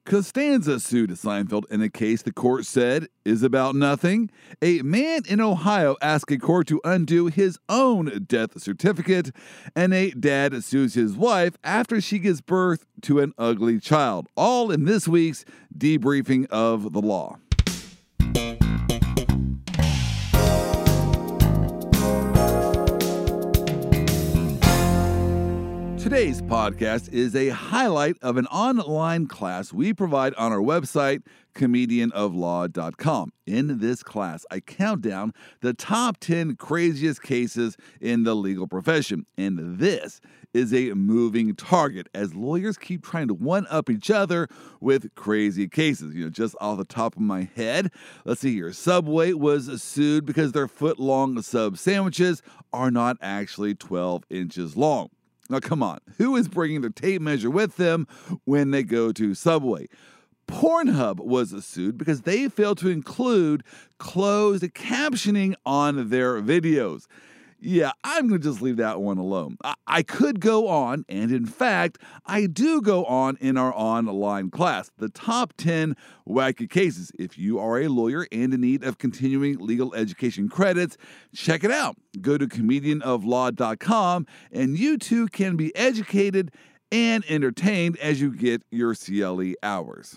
Costanza sued Seinfeld in a case the court said is about nothing. A man in Ohio asked a court to undo his own death certificate. And a dad sues his wife after she gives birth to an ugly child. All in this week's Debriefing of the Law. Today's podcast is a highlight of an online class we provide on our website, comedianoflaw.com. In this class, I count down the top 10 craziest cases in the legal profession. And this is a moving target as lawyers keep trying to one-up each other with crazy cases. Just off the top of my head, let's see here. Subway was sued because their foot-long sub sandwiches are not actually 12 inches long. Now, come on. Who is bringing their tape measure with them when they go to Subway? Pornhub was sued because they failed to include closed captioning on their videos. Yeah, I'm going to just leave that one alone. I could go on, and in fact, I do go on in our online class, the top 10 wacky cases. If you are a lawyer and in need of continuing legal education credits, check it out. Go to comedianoflaw.com, and you too can be educated and entertained as you get your CLE hours.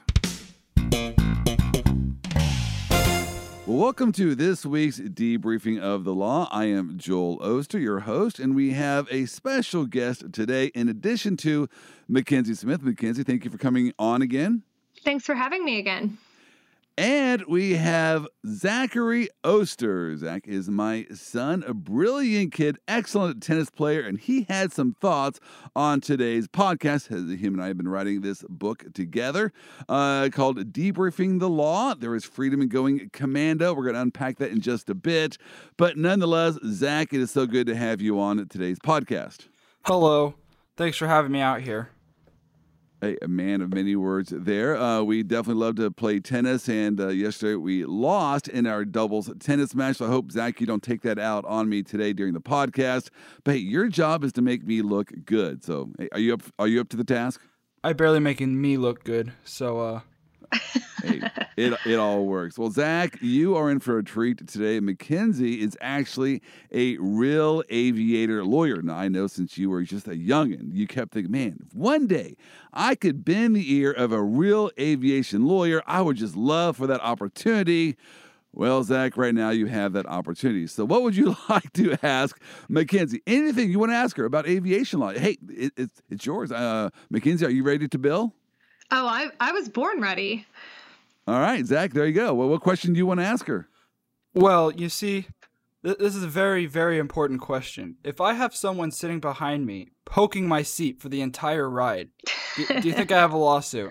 Well, welcome to this week's Debriefing of the Law. I am Joel Oster, your host, and we have a special guest today in addition to Mackenzie Smith. Mackenzie, thank you for coming on again. Thanks for having me again. And we have Zachary Oster. Zach is my son, a brilliant kid, excellent tennis player, and he had some thoughts on today's podcast. Him and I have been writing this book together called Debriefing the Law. There is freedom in going commando. We're going to unpack that in just a bit. But nonetheless, Zach, it is so good to have you on today's podcast. Hello. Thanks for having me out here. A man of many words there. We definitely love to play tennis, and yesterday we lost in our doubles tennis match, so I hope, Zach, you don't take that out on me today during the podcast. But hey, your job is to make me look good, so hey, are you up to the task? I barely making me look good, so Hey, it all works. Well, Zach, you are in for a treat today. Mackenzie is actually a real aviator lawyer. Now, I know since you were just a youngin', you kept thinking, man, if one day I could bend the ear of a real aviation lawyer, I would just love for that opportunity. Well, Zach, right now you have that opportunity. So what would you like to ask Mackenzie? Anything you want to ask her about aviation law? Hey, it's yours. Mackenzie, are you ready to bill? Oh, I was born ready. All right, Zach, there you go. Well, what question do you want to ask her? well, you see, this is a very, very important question. If I have someone sitting behind me poking my seat for the entire ride, do you think I have a lawsuit?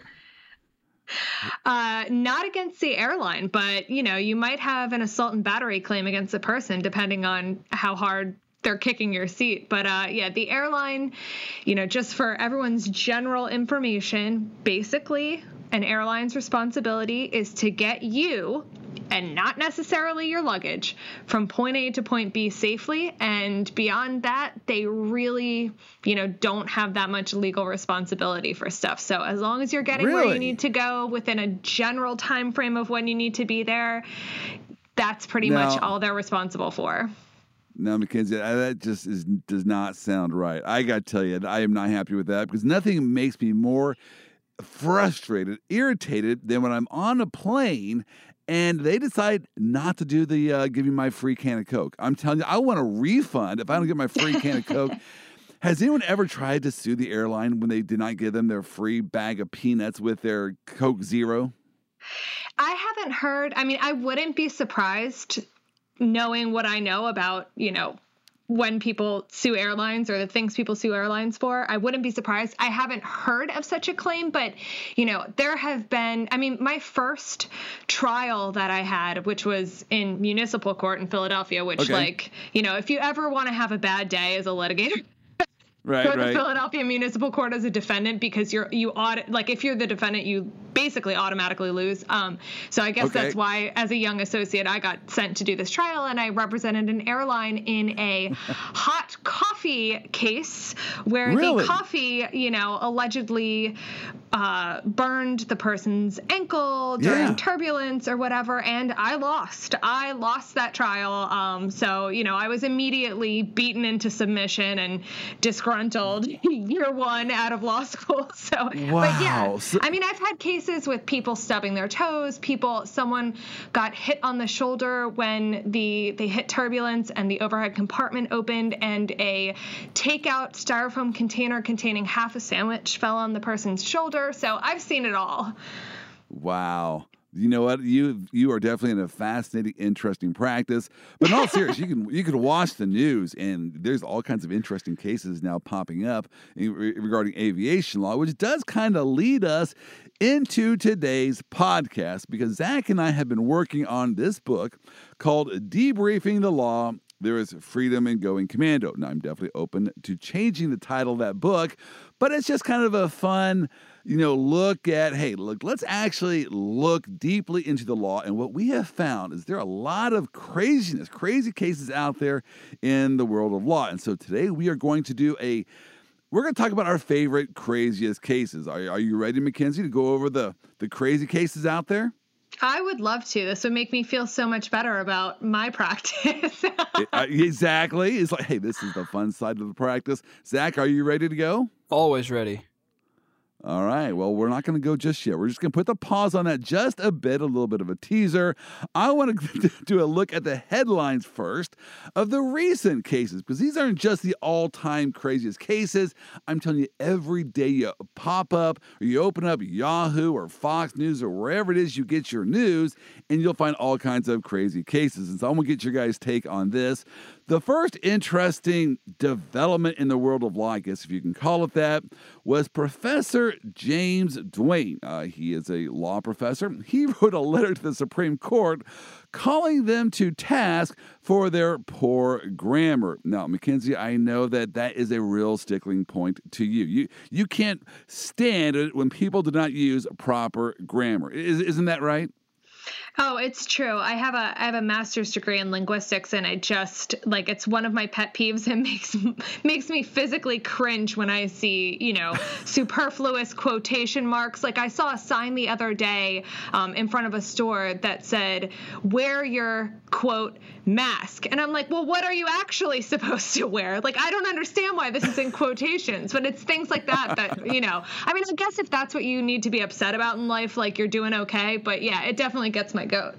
Not against the airline, but, you might have an assault and battery claim against a person, depending on how hard they're kicking your seat. But the airline, just for everyone's general information, basically an airline's responsibility is to get you, and not necessarily your luggage, from point A to point B safely. And beyond that, they really, don't have that much legal responsibility for stuff. So as long as you're getting where you need to go within a general time frame of when you need to be there, that's pretty much all they're responsible for. No, Mackenzie, that just does not sound right. I got to tell you, I am not happy with that because nothing makes me more frustrated, irritated than when I'm on a plane and they decide not to do the give me my free can of Coke. I'm telling you, I want a refund if I don't get my free can of Coke. Has anyone ever tried to sue the airline when they did not give them their free bag of peanuts with their Coke Zero? I haven't heard. I mean, I wouldn't be surprised knowing what I know about, when people sue airlines or the things people sue airlines for. I wouldn't be surprised. I haven't heard of such a claim, but, there have been, my first trial that I had, which was in municipal court in Philadelphia, which if you ever want to have a bad day as a litigator, go to the Philadelphia Municipal Court as a defendant, because you audit, like if you're the defendant, you basically automatically lose. So I guess that's why, as a young associate, I got sent to do this trial, and I represented an airline in a hot coffee case where the coffee, allegedly burned the person's ankle during turbulence or whatever, and I lost that trial. So, I was immediately beaten into submission and disgruntled year one out of law school. So, wow. But yeah, I mean, I've had cases with people stubbing their toes, someone got hit on the shoulder when they hit turbulence and the overhead compartment opened and a takeout styrofoam container containing half a sandwich fell on the person's shoulder. So I've seen it all. Wow. You know what? You are definitely in a fascinating, interesting practice. But in all seriousness, you can watch the news, and there's all kinds of interesting cases now popping up regarding aviation law, which does kind of lead us into today's podcast, because Zach and I have been working on this book called Debriefing the Law. There is freedom in going commando. Now, I'm definitely open to changing the title of that book, but it's just kind of a fun, look at, let's actually look deeply into the law. And what we have found is there are a lot of crazy cases out there in the world of law. And so today we are going to we're going to talk about our favorite, craziest cases. Are you ready, Mackenzie, to go over the crazy cases out there? I would love to. This would make me feel so much better about my practice. Exactly. It's like, hey, this is the fun side of the practice. Zach, are you ready to go? Always ready. All right. Well, we're not going to go just yet. We're just going to put the pause on that just a little bit of a teaser. I want to do a look at the headlines first of the recent cases, because these aren't just the all-time craziest cases. I'm telling you, every day you pop up or you open up Yahoo or Fox News or wherever it is you get your news, and you'll find all kinds of crazy cases. And so I'm going to get your guys' take on this. The first interesting development in the world of law, I guess if you can call it that, was Professor James Duane. He is a law professor. He wrote a letter to the Supreme Court calling them to task for their poor grammar. Now, Mackenzie, I know that is a real stickling point to you. You can't stand it when people do not use proper grammar. Isn't that right? Oh, it's true. I have a master's degree in linguistics, and it's one of my pet peeves. It makes me physically cringe when I see, superfluous quotation marks. Like, I saw a sign the other day in front of a store that said, "Wear your," quote, "mask." And I'm like, well, what are you actually supposed to wear? Like, I don't understand why this is in quotations, but it's things like that, I mean, I guess if that's what you need to be upset about in life, like, you're doing okay. But yeah, it definitely gets my goat.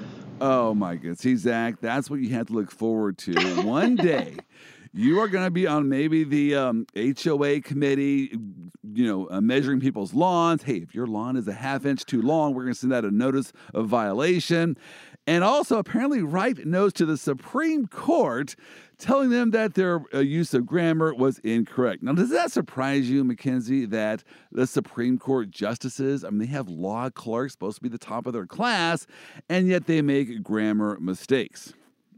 Oh my goodness. See, Zach, that's what you have to look forward to. One day, you are going to be on maybe the HOA committee, measuring people's lawns. Hey, if your lawn is a half inch too long, we're going to send out a notice of violation. And also apparently write notes to the Supreme Court telling them that their use of grammar was incorrect. Now, does that surprise you, Mackenzie, that the Supreme Court justices, they have law clerks supposed to be the top of their class, and yet they make grammar mistakes?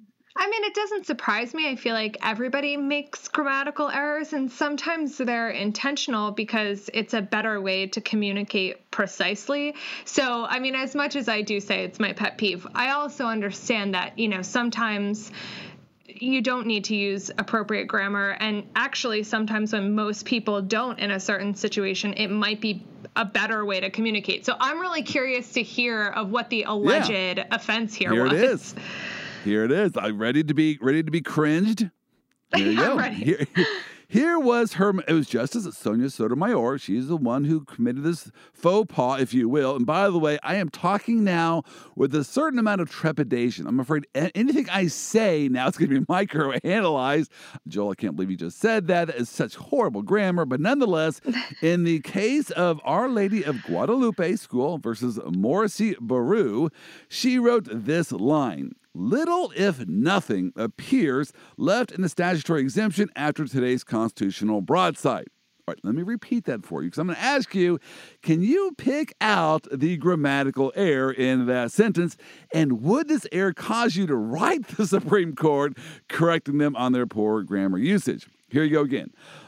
It doesn't surprise me. I feel like everybody makes grammatical errors, and sometimes they're intentional because it's a better way to communicate precisely. So, as much as I do say it's my pet peeve, I also understand that, sometimes you don't need to use appropriate grammar. And actually, sometimes when most people don't in a certain situation, it might be a better way to communicate. So I'm really curious to hear of what the alleged offense here was. Here it is. I'm ready to be cringed. There you go. Here was it was Justice Sonia Sotomayor. She's the one who committed this faux pas, if you will. And by the way, I am talking now with a certain amount of trepidation. I'm afraid anything I say now is going to be microanalyzed. Joel, I can't believe you just said that. That is such horrible grammar. But nonetheless, in the case of Our Lady of Guadalupe School versus Morrissey Baru, she wrote this line: "Little, if nothing, appears left in the statutory exemption after today's constitutional broadside." All right, let me repeat that for you, because I'm going to ask you, can you pick out the grammatical error in that sentence? And would this error cause you to write the Supreme Court correcting them on their poor grammar usage? Here you go again.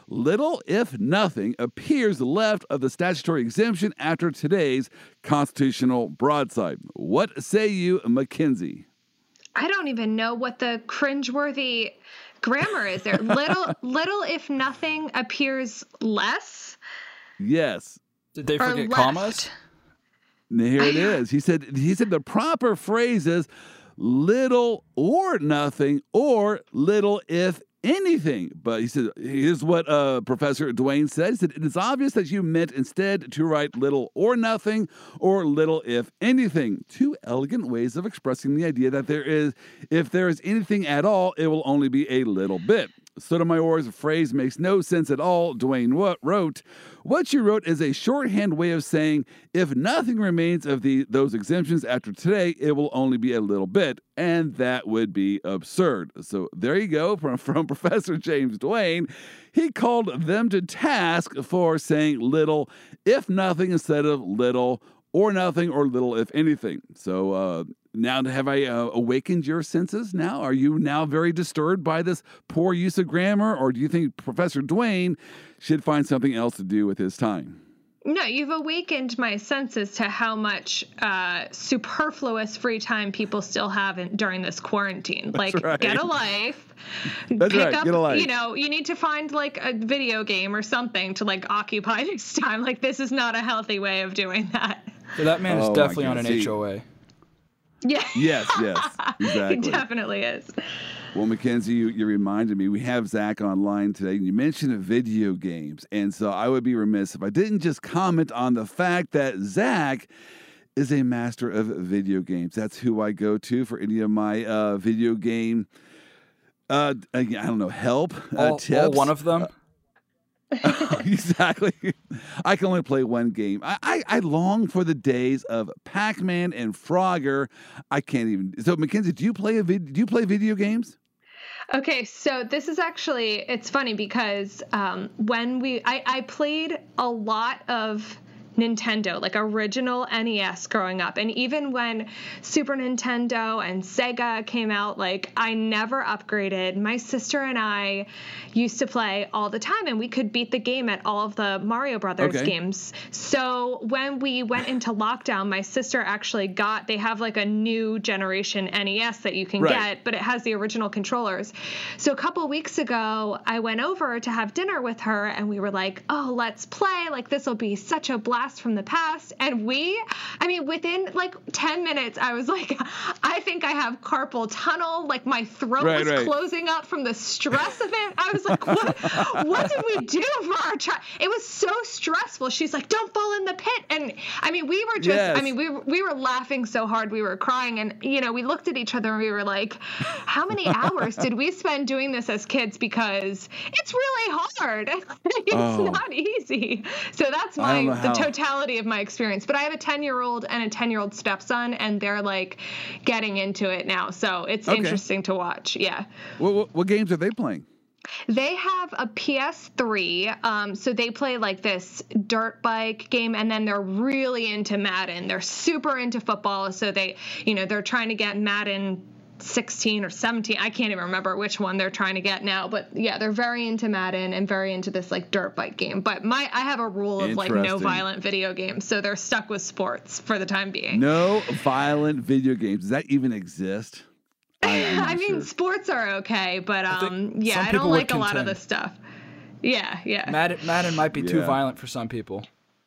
little, if nothing, appears left of the statutory exemption after today's constitutional broadside. What say you, Mackenzie? I don't even know what the cringeworthy grammar is there. Little, if nothing, appears less. Yes. Did they forget left. commas? Here it is. He said the proper phrase is little or nothing or little if anything. But he said, here's what Professor Dwayne said. He said, it is obvious that you meant instead to write little or nothing or little if anything. Two elegant ways of expressing the idea that if there is anything at all, it will only be a little bit. Sotomayor's phrase makes no sense at all, Dwayne wrote. What you wrote is a shorthand way of saying, if nothing remains of those exemptions after today, it will only be a little bit, and that would be absurd. So there you go from Professor James Dwayne. He called them to task for saying little, if nothing, instead of little or nothing or little, if anything. So now have I awakened your senses now? Are you now very disturbed by this poor use of grammar, or do you think Professor Dwayne should find something else to do with his time? No, you've awakened my senses to how much superfluous free time people still have during this quarantine. That's like, right. Get a life. That's pick right. up, Get a life. You need to find like a video game or something to like occupy this time. Like, this is not a healthy way of doing that. So that man is Oh, definitely my on God. an See. HOA. Yeah. Yes, exactly. He definitely is. Well, Mackenzie, you reminded me, we have Zach online today, and you mentioned video games. And so I would be remiss if I didn't just comment on the fact that Zach is a master of video games. That's who I go to for any of my video game, I don't know, help, tips. All one of them? Exactly. I can only play one game. I long for the days of Pac-Man and Frogger. I can't even. So, Mackenzie, do you play video games? Okay, so this is actually, it's funny because when I played a lot of Nintendo, like original NES growing up. And even when Super Nintendo and Sega came out, like I never upgraded. My sister and I used to play all the time, and we could beat the game at all of the Mario Brothers games. So when we went into lockdown, my sister actually they have like a new generation NES that you can get, but it has the original controllers. So a couple weeks ago, I went over to have dinner with her, and we were like, oh, let's play. Like, this will be such a blast from the past. And within like 10 minutes, I was like, I think I have carpal tunnel. Like, my throat was closing up from the stress of it. I was like, what did we do for our child? It was so stressful. She's like, don't fall in the pit. And we were just, we were laughing so hard. We were crying. And, we looked at each other and we were like, how many hours did we spend doing this as kids? Because it's really hard. It's not easy. So that's the totality of my experience. But I have a 10-year-old and a 10-year-old stepson, and they're like getting into it now. So it's interesting to watch. Yeah. What games are they playing? They have a PS3, so they play like this dirt bike game, and then they're really into Madden. They're super into football, so they're trying to get Madden 16 or 17. I can't even remember which one they're trying to get now, but yeah, they're very into Madden and very into this like dirt bike game. But I have a rule of like no violent video games, so they're stuck with sports for the time being. No violent video games. Does that even exist? Sports are okay, but I don't like a lot of this stuff. Yeah. Madden might be too violent for some people.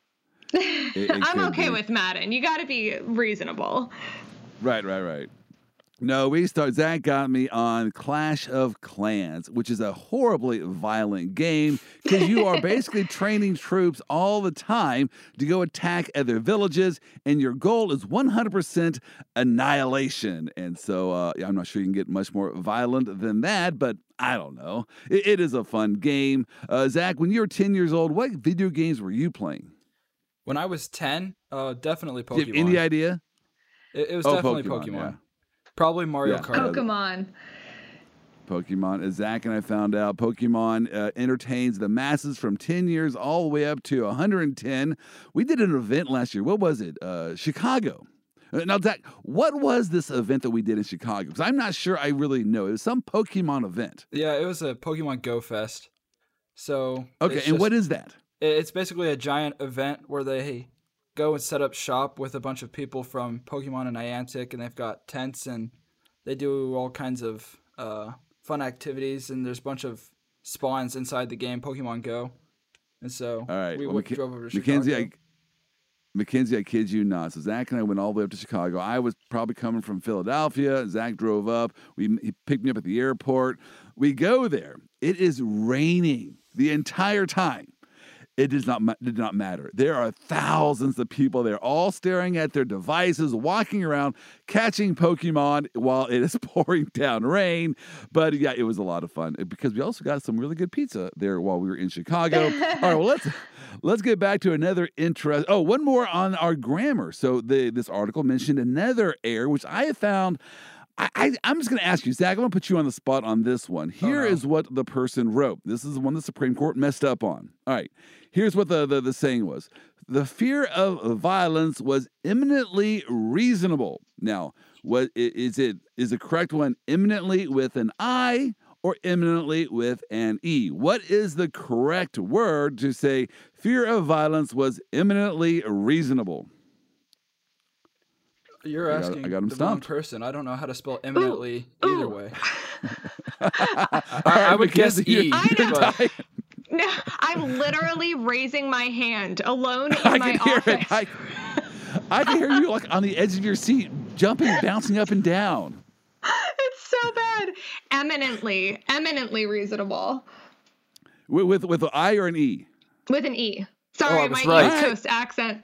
I'm okay with Madden. You got to be reasonable. Right. No, Zach got me on Clash of Clans, which is a horribly violent game because you are basically training troops all the time to go attack other villages, and your goal is 100% annihilation. And so I'm not sure you can get much more violent than that, but I don't know. It is a fun game. Zach, when you were 10 years old, what video games were you playing? When I was 10, definitely Pokemon. Do you have any idea? It was definitely Pokemon. Yeah. Probably Mario Kart. Pokemon. As Zach and I found out, Pokemon entertains the masses from 10 years all the way up to 110. We did an event last year. What was it? Chicago. Now, Zach, what was this event that we did in Chicago? Because I'm not sure I really know. It was some Pokemon event. Yeah, it was a Pokemon Go Fest. So Okay, and what is that? It's basically a giant event where they go and set up shop with a bunch of people from Pokemon and Niantic, and they've got tents, and they do all kinds of fun activities, and there's a bunch of spawns inside the game Pokemon Go. And so All right, we drove over to Mackenzie, Chicago. Mackenzie, I kid you not. So Zach and I went all the way up to Chicago. I was probably coming from Philadelphia. Zach drove up. He picked me up at the airport. We go there. It is raining the entire time. It did not matter. There are thousands of people there, all staring at their devices, walking around, catching Pokemon while it is pouring down rain. But yeah, it was a lot of fun because we also got some really good pizza there while we were in Chicago. All right, well, let's get back to another interest. Oh, one more on our grammar. So this article mentioned another error, which I have found. I'm just going to ask you, Zach, I'm going to put you on the spot on this one. Here is what the person wrote. This is the one the Supreme Court messed up on. All right. Here's what the saying was. The fear of violence was eminently reasonable. Now, what is it? Is the correct one eminently with an I or eminently with an E? What is the correct word to say fear of violence was eminently reasonable? You're asking the wrong person. I don't know how to spell eminently either way. I would guess E. No, I'm literally raising my hand alone in I my can hear office. I can hear you like on the edge of your seat, jumping, bouncing up and down. It's so bad. Eminently reasonable. With an I or an E? With an E. Sorry, my right. East Coast accent.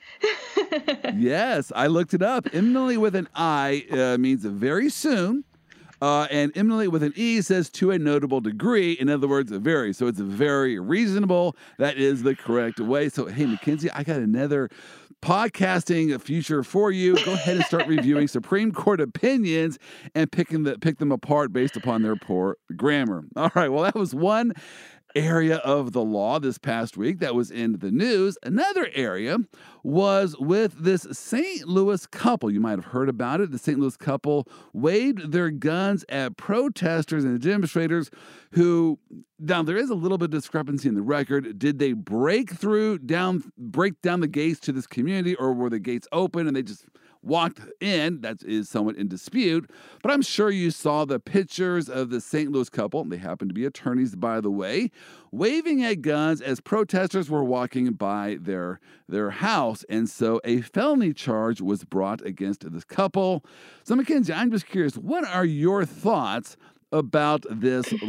Yes, I looked it up. Eminently with an I means very soon. And eminently with an E says to a notable degree. In other words, very. So it's very reasonable. That is the correct way. So, hey, Mackenzie, I got another podcasting future for you. Go ahead and start reviewing Supreme Court opinions and pick them apart based upon their poor grammar. All right, well, that was one area of the law this past week that was in the news. Another area was with this St. Louis couple. You might have heard about it. The St. Louis couple waved their guns at protesters and demonstrators who, now there is a little bit of discrepancy in the record. Did they break down the gates to this community, or were the gates open and they just walked in? That is somewhat in dispute. But I'm sure you saw the pictures of the St. Louis couple. They happen to be attorneys, by the way, waving at guns as protesters were walking by their house. And so a felony charge was brought against this couple. So, Mackenzie, I'm just curious, what are your thoughts about this? It's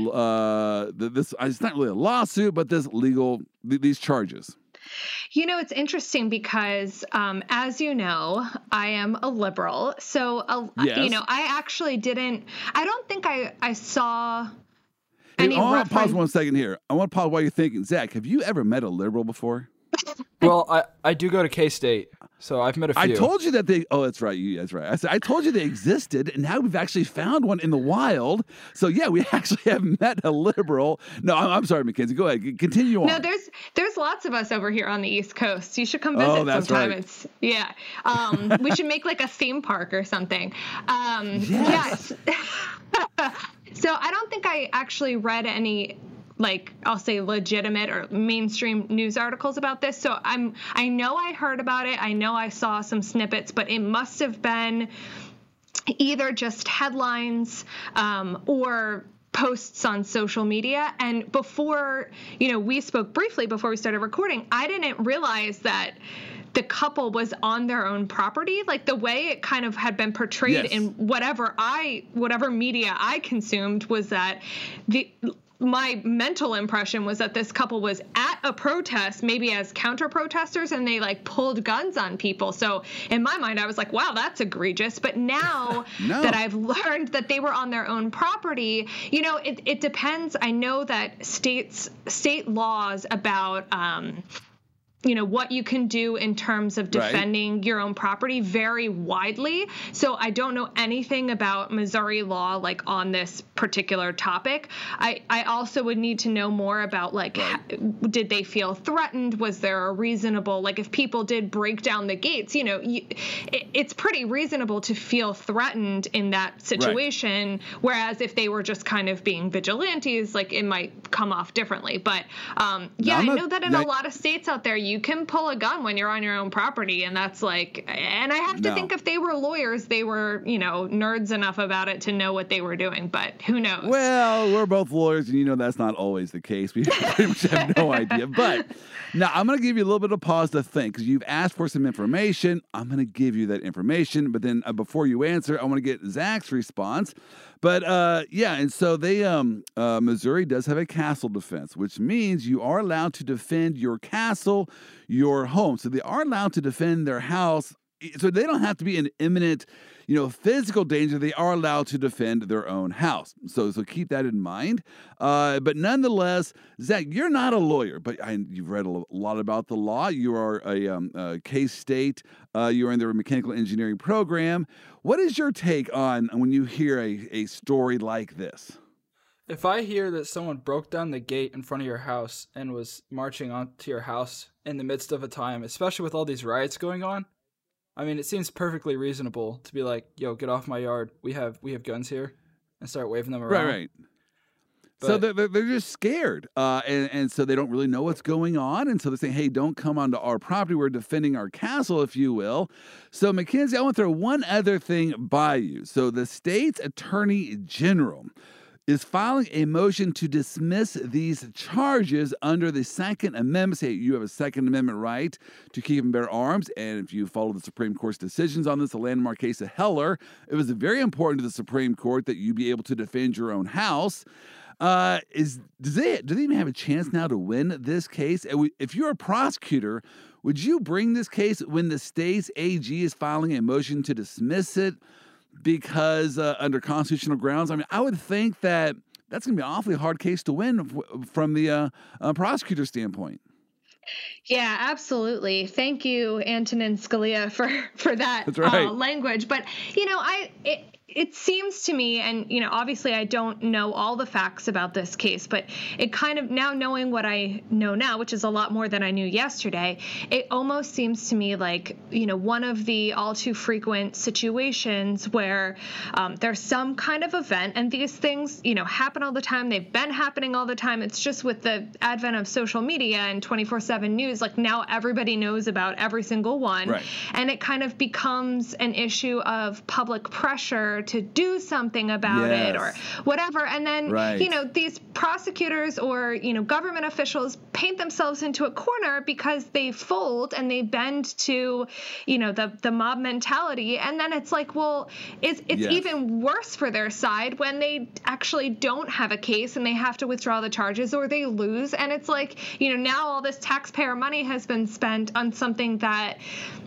not really a lawsuit, but these charges. You know, it's interesting because, as you know, I am a liberal. So, Yes. you know, I don't think I saw any I want to reference. pause 1 second here. I want to pause while you're thinking. Zach, have you ever met a liberal before? Well, I do go to K-State, so I've met a few. I told you that that's right. That's right. I told you they existed, and now we've actually found one in the wild. So, yeah, we actually have met a liberal. No, I'm sorry, Mackenzie. Go ahead. Continue on. No, there's lots of us over here on the East Coast. You should come visit that's sometime. right. We should make like a theme park or something. Yes. So I don't think I actually read any, like, I'll say legitimate or mainstream news articles about this. So I know I heard about it. I know I saw some snippets, but it must have been either just headlines or posts on social media. And before, we spoke briefly before we started recording, I didn't realize that the couple was on their own property. Like the way it kind of had been portrayed Yes. in whatever media I consumed was that my mental impression was that this couple was at a protest, maybe as counter protesters, and they like pulled guns on people. So in my mind, I was like, wow, that's egregious. But now that I've learned that they were on their own property, it depends. I know that state laws about, what you can do in terms of defending your own property very widely. So I don't know anything about Missouri law, like on this particular topic. I also would need to know more about did they feel threatened? Was there a reasonable, like if people did break down the gates, it's pretty reasonable to feel threatened in that situation. Right. Whereas if they were just kind of being vigilantes, like it might come off differently. But I know that in a lot of states out there, you can pull a gun when you're on your own property. And that's and I have to think if they were lawyers, they were, nerds enough about it to know what they were doing. But who knows? Well, we're both lawyers, and that's not always the case. We pretty much have no idea. But now I'm going to give you a little bit of pause to think, because you've asked for some information. I'm going to give you that information. But then before you answer, I want to get Zach's response. But and so they Missouri does have a castle defense, which means you are allowed to defend your castle, your home. So they are allowed to defend their house. So they don't have to be in imminent, physical danger. They are allowed to defend their own house. So keep that in mind. But nonetheless, Zach, you're not a lawyer, but you've read a lot about the law. You are a K-State. You're in their mechanical engineering program. What is your take on when you hear a story like this? If I hear that someone broke down the gate in front of your house and was marching onto your house in the midst of a time, especially with all these riots going on, I mean, it seems perfectly reasonable to be like, yo, get off my yard. We have guns here, and start waving them around. Right. But, so they're just scared, and so they don't really know what's going on, and so they're saying, hey, don't come onto our property. We're defending our castle, if you will. So, Mackenzie, I want to throw one other thing by you. So the state's attorney general is filing a motion to dismiss these charges under the Second Amendment. Say you have a Second Amendment right to keep and bear arms, and if you follow the Supreme Court's decisions on this, the landmark case of Heller, it was very important to the Supreme Court that you be able to defend your own house. Do they even have a chance now to win this case? If you're a prosecutor, would you bring this case when the state's AG is filing a motion to dismiss it because under constitutional grounds? I mean, I would think that that's going to be an awfully hard case to win from the prosecutor standpoint. Yeah, absolutely. Thank you, Antonin Scalia, for that language. But, it seems to me, and, obviously I don't know all the facts about this case, but it kind of, now knowing what I know now, which is a lot more than I knew yesterday, it almost seems to me like, one of the all too frequent situations where there's some kind of event, and these things, happen all the time. They've been happening all the time. It's just with the advent of social media and 24/7 news, like now everybody knows about every single one. Right. And it kind of becomes an issue of public pressure to do something about it or whatever. And then, these prosecutors or, government officials paint themselves into a corner because they fold and they bend to, the mob mentality. And then it's like, well, it's even worse for their side when they actually don't have a case and they have to withdraw the charges or they lose. And it's like, now all this taxpayer money has been spent on something that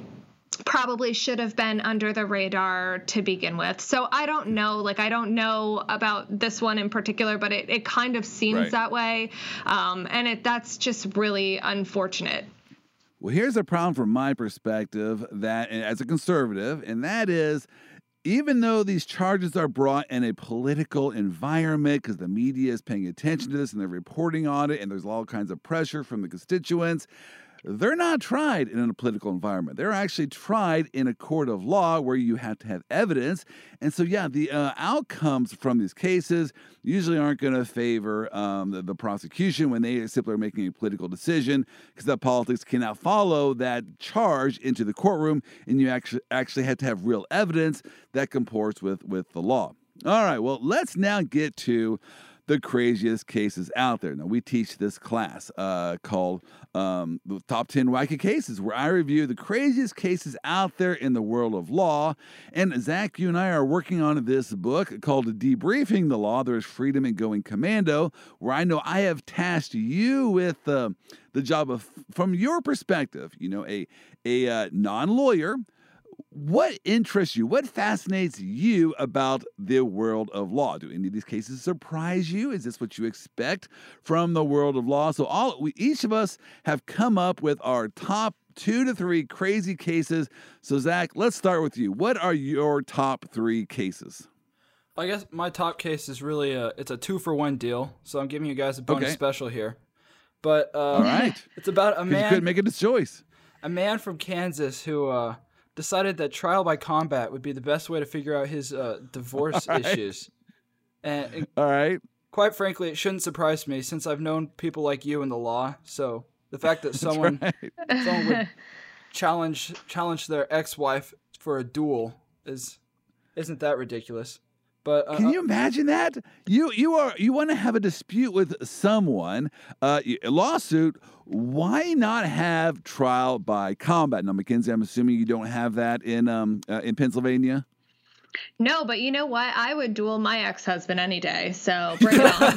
probably should have been under the radar to begin with. So I don't know, I don't know about this one in particular, but it kind of seems that way. And that's just really unfortunate. Well, here's a problem from my perspective that as a conservative, and that is, even though these charges are brought in a political environment, because the media is paying attention to this and they're reporting on it, and there's all kinds of pressure from the constituents, they're not tried in a political environment. They're actually tried in a court of law where you have to have evidence. And so, the outcomes from these cases usually aren't going to favor the prosecution when they simply are making a political decision, because that politics cannot follow that charge into the courtroom, and you actually have to have real evidence that comports with the law. All right, well, let's now get to the craziest cases out there. Now, we teach this class called the Top 10 Wacky Cases, where I review the craziest cases out there in the world of law. And Zach, you and I are working on this book called Debriefing the Law. There's Freedom in Going Commando, where I know I have tasked you with the job of, from your perspective, a non-lawyer, what interests you? What fascinates you about the world of law? Do any of these cases surprise you? Is this what you expect from the world of law? So each of us have come up with our top 2 to 3 crazy cases. So Zach, let's start with you. What are your top 3 cases? I guess my top case is really it's a 2-for-1 deal. So I'm giving you guys a bonus special here. But all right, it's about a man. You couldn't make a choice. A man from Kansas who decided that trial by combat would be the best way to figure out his divorce issues. And all right, quite frankly, it shouldn't surprise me since I've known people like you in the law. So the fact that someone would challenge their ex-wife for a duel isn't that ridiculous. But can you imagine that? You want to have a dispute with someone, a lawsuit. Why not have trial by combat? Now, Mackenzie, I'm assuming you don't have that in Pennsylvania. No, but you know what? I would duel my ex-husband any day. So bring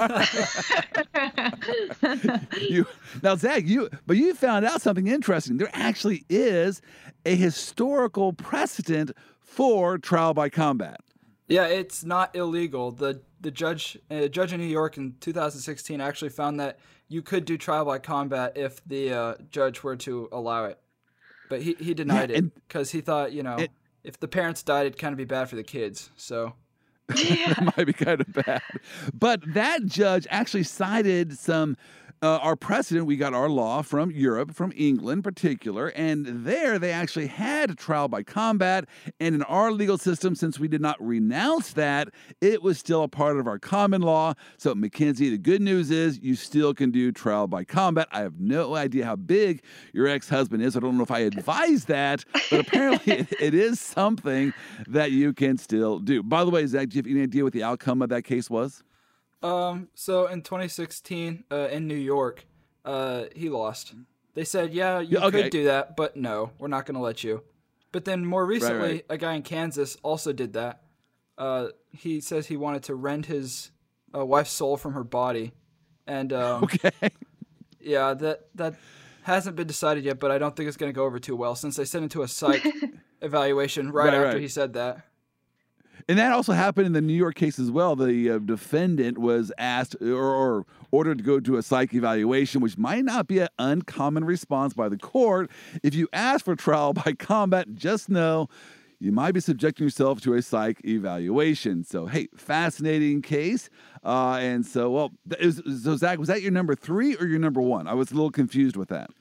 it on. Now, Zach, you found out something interesting. There actually is a historical precedent for trial by combat. Yeah, it's not illegal. The judge in New York in 2016 actually found that you could do trial by combat if the judge were to allow it. But he denied it because he thought, if the parents died, it'd kind of be bad for the kids. So it might be kind of bad. But that judge actually cited our precedent. We got our law from Europe, from England in particular, and there they actually had trial by combat. And in our legal system, since we did not renounce that, it was still a part of our common law. So, Mackenzie, the good news is you still can do trial by combat. I have no idea how big your ex-husband is. I don't know if I advise that, but apparently it is something that you can still do. By the way, Zach, do you have any idea what the outcome of that case was? So in 2016, in New York, he lost. They said, yeah, you could do that, but no, we're not going to let you. But then more recently, a guy in Kansas also did that. He says he wanted to rend his wife's soul from her body. And, yeah, that hasn't been decided yet, but I don't think it's going to go over too well since they sent him to a psych evaluation right after he said that. And that also happened in the New York case as well. The defendant was asked or ordered to go to a psych evaluation, which might not be an uncommon response by the court. If you ask for trial by combat, just know you might be subjecting yourself to a psych evaluation. So, hey, fascinating case. And so, Zach, was that your number 3 or your number 1? I was a little confused with that.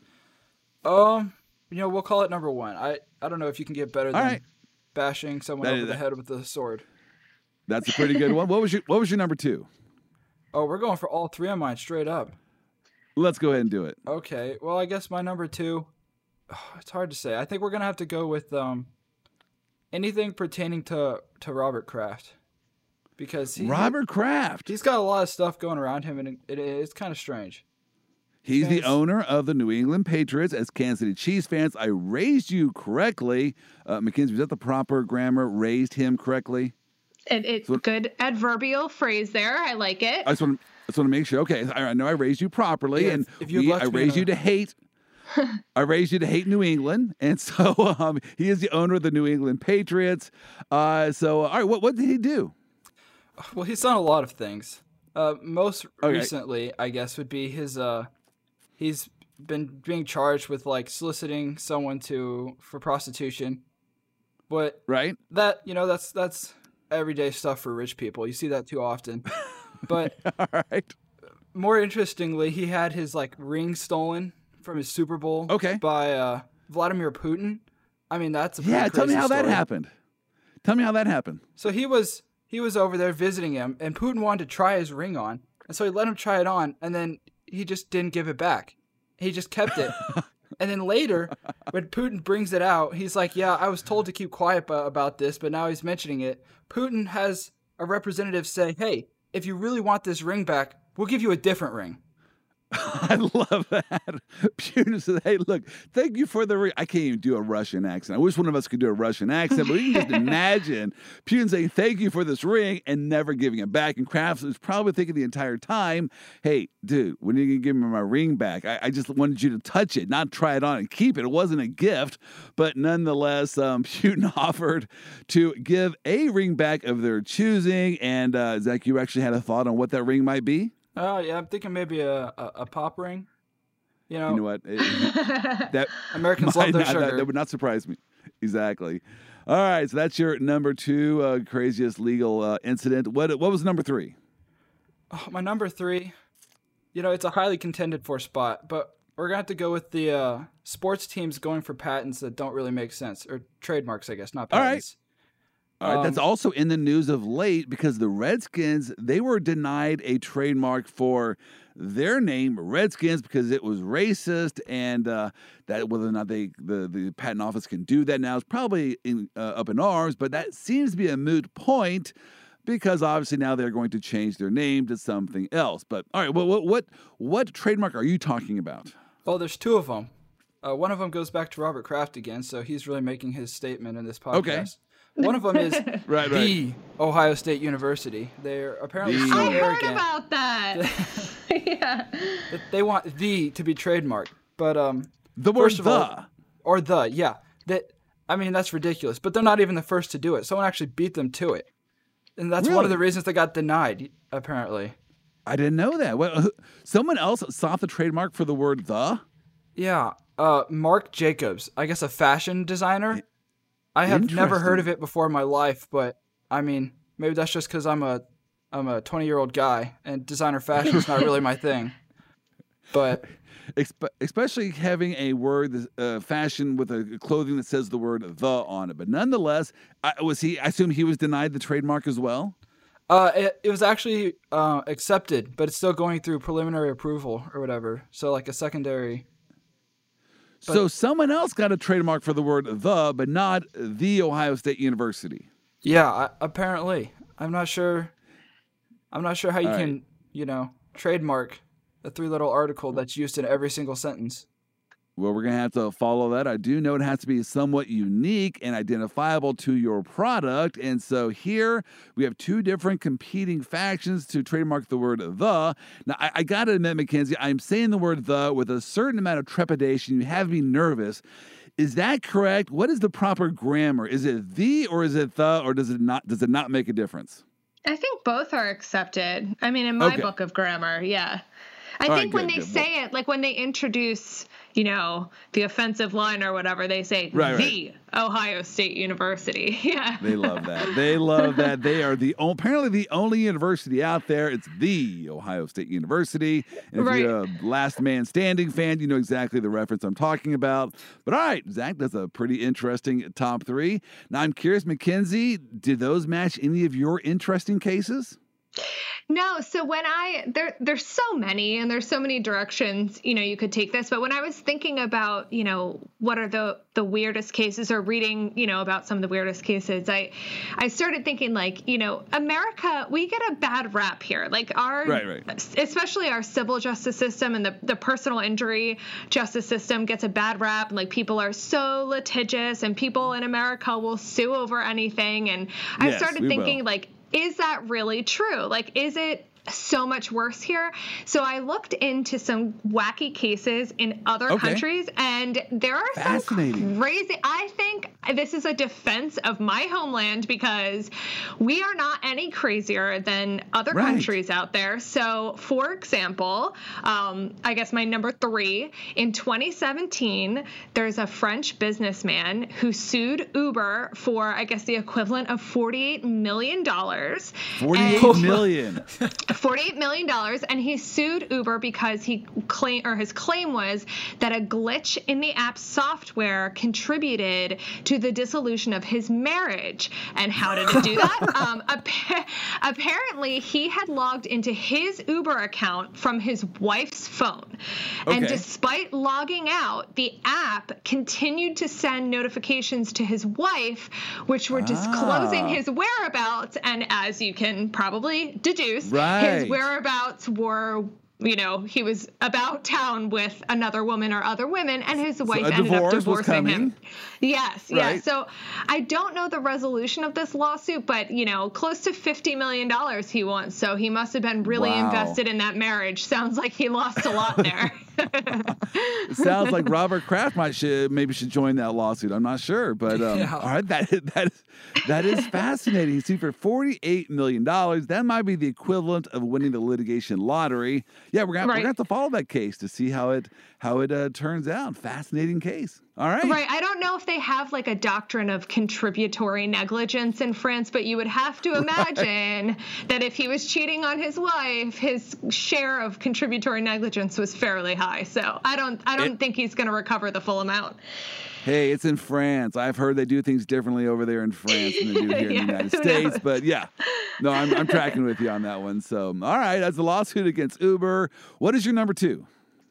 We'll call it number 1. I don't know if you can get better than bashing someone over the head with a sword. That's a pretty good one. What was your number 2? Oh, we're going for all 3 of mine straight up. Let's go ahead and do it. Okay. Well, I guess my number 2, it's hard to say. I think we're going to have to go with anything pertaining to Robert Kraft. Because Robert Kraft. He's got a lot of stuff going around him, and it's kind of strange. He's the owner of the New England Patriots. As Kansas City Chiefs fans, I raised you correctly. Mackenzie, was that the proper grammar? Raised him correctly? It's good adverbial phrase there. I like it. I just want to make sure. Okay, I know I raised you properly, and I raised you to hate. I raised you to hate New England, and so he is the owner of the New England Patriots. All right, what did he do? Well, he's done a lot of things. Most recently, I guess, would be his. He's been being charged with soliciting someone for prostitution. But that's everyday stuff for rich people. You see that too often. But all right. More interestingly, he had his ring stolen from his Super Bowl by Vladimir Putin. I mean, that's a pretty crazy tell me how story. that happened. Tell me how that happened. So he was over there visiting him, and Putin wanted to try his ring on, and so he let him try it on, and then he just didn't give it back. He just kept it. And then later, when Putin brings it out, he's like, yeah, I was told to keep quiet about this, but now he's mentioning it. Putin has a representative say, hey, if you really want this ring back, we'll give you a different ring. I love that. Putin said, hey, look, thank you for the ring. I can't even do a Russian accent. I wish one of us could do a Russian accent, but we can just imagine Putin saying, thank you for this ring and never giving it back. And Kraft was probably thinking the entire time, hey, dude, when are you going to give me my ring back? I just wanted you to touch it, not try it on and keep it. It wasn't a gift, but nonetheless, Putin offered to give a ring back of their choosing. And Zach, you actually had a thought on what that ring might be? Oh, yeah, I'm thinking maybe a pop ring. You know what? That Americans love their sugar. That would not surprise me. Exactly. All right, so that's your number 2 craziest legal incident. What was number 3? Oh, my number 3, it's a highly contended for spot, but we're going to have to go with the sports teams going for patents that don't really make sense, or trademarks, I guess, not patents. All right, that's also in the news of late because the Redskins, they were denied a trademark for their name, Redskins, because it was racist, and that whether or not the patent office can do that now is probably up in arms, but that seems to be a moot point because obviously now they're going to change their name to something else. But all right, what trademark are you talking about? Well, there's 2 of them. One of them goes back to Robert Kraft again, so he's really making his statement in this podcast. Okay. One of them is the Ohio State University. They're apparently so arrogant. I heard about that. Yeah. They want the to be trademarked, but the word the or the that's ridiculous. But they're not even the first to do it. Someone actually beat them to it, and that's one of the reasons they got denied. Apparently, I didn't know that. Well, someone else sought the trademark for the word the. Yeah, Marc Jacobs, I guess a fashion designer. I have never heard of it before in my life, but I mean, maybe that's just because I'm a 20-year-old guy and designer fashion is not really my thing. But especially having a word fashion with a clothing that says the word the on it. But nonetheless, I assume he was denied the trademark as well. It was actually accepted, but it's still going through preliminary approval or whatever. So like a secondary. So someone else got a trademark for the word the, but not the Ohio State University. Yeah, apparently. I'm not sure how you can, trademark a 3-letter article that's used in every single sentence. Well, we're going to have to follow that. I do know it has to be somewhat unique and identifiable to your product. And so here we have 2 different competing factions to trademark the word the. Now, I got to admit, Mackenzie, I'm saying the word the with a certain amount of trepidation. You have me nervous. Is that correct? What is the proper grammar? Is it the or is it the, or does it not make a difference? I think both are accepted. I mean, in my book of grammar, yeah. I think when they say it, like when they introduce, the offensive line or whatever, they say the Ohio State University. Yeah. They love that. They love that. They are apparently the only university out there. It's the Ohio State University. And if you're a Last Man Standing fan, you know exactly the reference I'm talking about. But all right, Zach, that's a pretty interesting top 3. Now I'm curious, Mackenzie, did those match any of your interesting cases? No, so when there's so many and there's so many directions, you could take this. But when I was thinking about, what are the weirdest cases or reading, about some of the weirdest cases, I started thinking like, America, we get a bad rap here. Like especially our civil justice system and the personal injury justice system gets a bad rap. And like people are so litigious and people in America will sue over anything. And I started thinking like, is that really true? Like, is it so much worse here? So I looked into some wacky cases in other countries, and there are some crazy. I think this is a defense of my homeland because we are not any crazier than other countries out there. So, for example, I guess my number 3, in 2017, there's a French businessman who sued Uber for, I guess, the equivalent of $48 million. $48 million. $48 million, and he sued Uber because his claim was that a glitch in the app's software contributed to the dissolution of his marriage. And how did it do that? Apparently, he had logged into his Uber account from his wife's phone. And despite logging out, the app continued to send notifications to his wife, which were disclosing his whereabouts. And as you can probably deduce, his whereabouts were he was about town with another woman or other women, and his wife a ended up divorce was divorcing him. coming. Yes, Right. yeah. So I don't know the resolution of this lawsuit, but close to $50 million he wants. So he must have been really Wow. invested in that marriage. Sounds like he lost a lot there. It sounds like Robert Kraft maybe should join that lawsuit. I'm not sure, but Yeah. all right, that is fascinating. See, for $48 million, that might be the equivalent of winning the litigation lottery. Yeah, we're gonna have to follow that case to see how it turns out. Fascinating case. All right. Right. I don't know if they have like a doctrine of contributory negligence in France, but you would have to imagine that if he was cheating on his wife, his share of contributory negligence was fairly high. So I don't think he's going to recover the full amount. Hey, it's in France. I've heard they do things differently over there in France than they do here in the United States. But yeah, no, I'm tracking with you on that one. So, all right, that's a lawsuit against Uber. What is your number 2?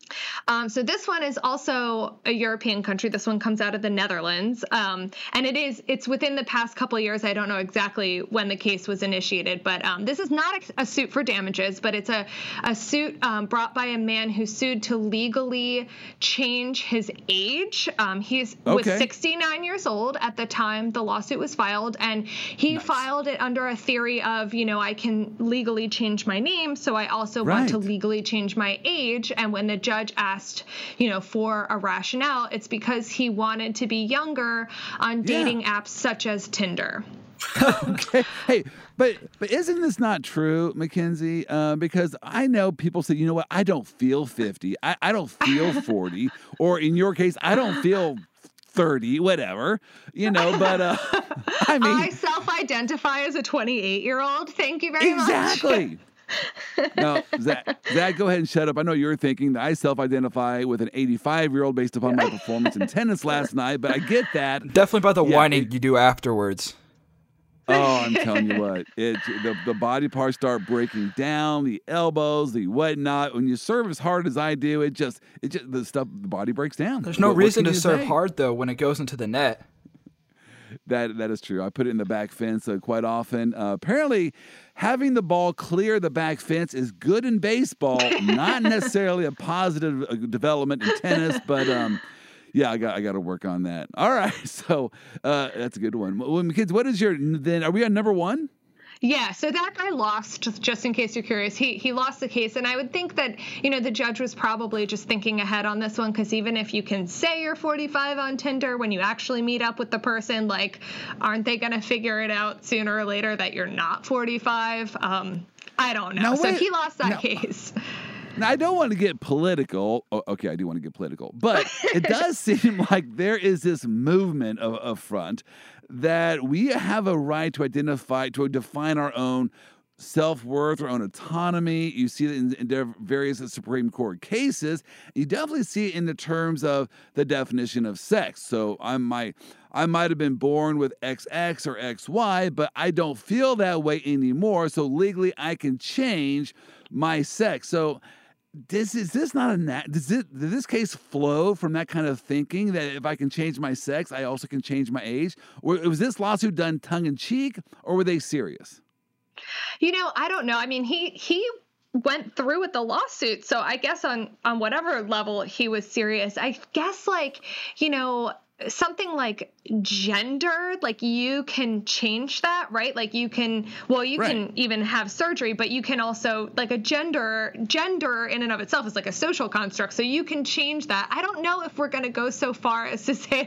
So this one is also a European country. This one comes out of the Netherlands. And it's within the past couple of years. I don't know exactly when the case was initiated, but this is not a suit for damages, but it's a suit brought by a man who sued to legally change his age. He was 69 years old at the time the lawsuit was filed, and he filed it under a theory of, I can legally change my name, so I also want to legally change my age. And when the judge asked, for a rationale, it's because he wanted to be younger on dating apps such as Tinder. Okay. Hey, but isn't this not true, Mackenzie? Because I know people say, you know what, I don't feel 50. I don't feel 40. Or in your case, I don't feel 30, whatever, but I mean. I self-identify as a 28-year-old. Thank you very much. Exactly. Now, Zach, go ahead and shut up. I know you're thinking that I self-identify with an 85-year-old based upon my performance in tennis last night, but I get that. Definitely by the whining you do afterwards. Oh, I'm telling you what, the body parts start breaking down, the elbows, the whatnot. When you serve as hard as I do, the body breaks down. There's no reason to serve hard though when it goes into the net. That is true. I put it in the back fence quite often. Apparently, having the ball clear the back fence is good in baseball, not necessarily a positive development in tennis, but yeah, I got to work on that. All right, so that's a good one. Well, kids, what is then? Are we on number 1? Yeah, so that guy lost, just in case you're curious. He lost the case, and I would think that, the judge was probably just thinking ahead on this one, because even if you can say you're 45 on Tinder, when you actually meet up with the person, aren't they going to figure it out sooner or later that you're not 45? I don't know. So he lost that case. Now, I don't want to get political. Okay, I do want to get political. But it does seem like there is this movement of front that we have a right to identify, to define our own self-worth, our own autonomy. You see it in various Supreme Court cases. You definitely see it in the terms of the definition of sex. So I might have been born with XX or XY, but I don't feel that way anymore. So legally, I can change my sex. So did this case flow from that kind of thinking that if I can change my sex, I also can change my age? Or was this lawsuit done tongue in cheek, or were they serious? I don't know. I mean, he went through with the lawsuit, so I guess on whatever level he was serious. I guess something like gender, you can change that, right? You can even have surgery, but you can also, a gender in and of itself is a social construct. So you can change that. I don't know if we're going to go so far as to say,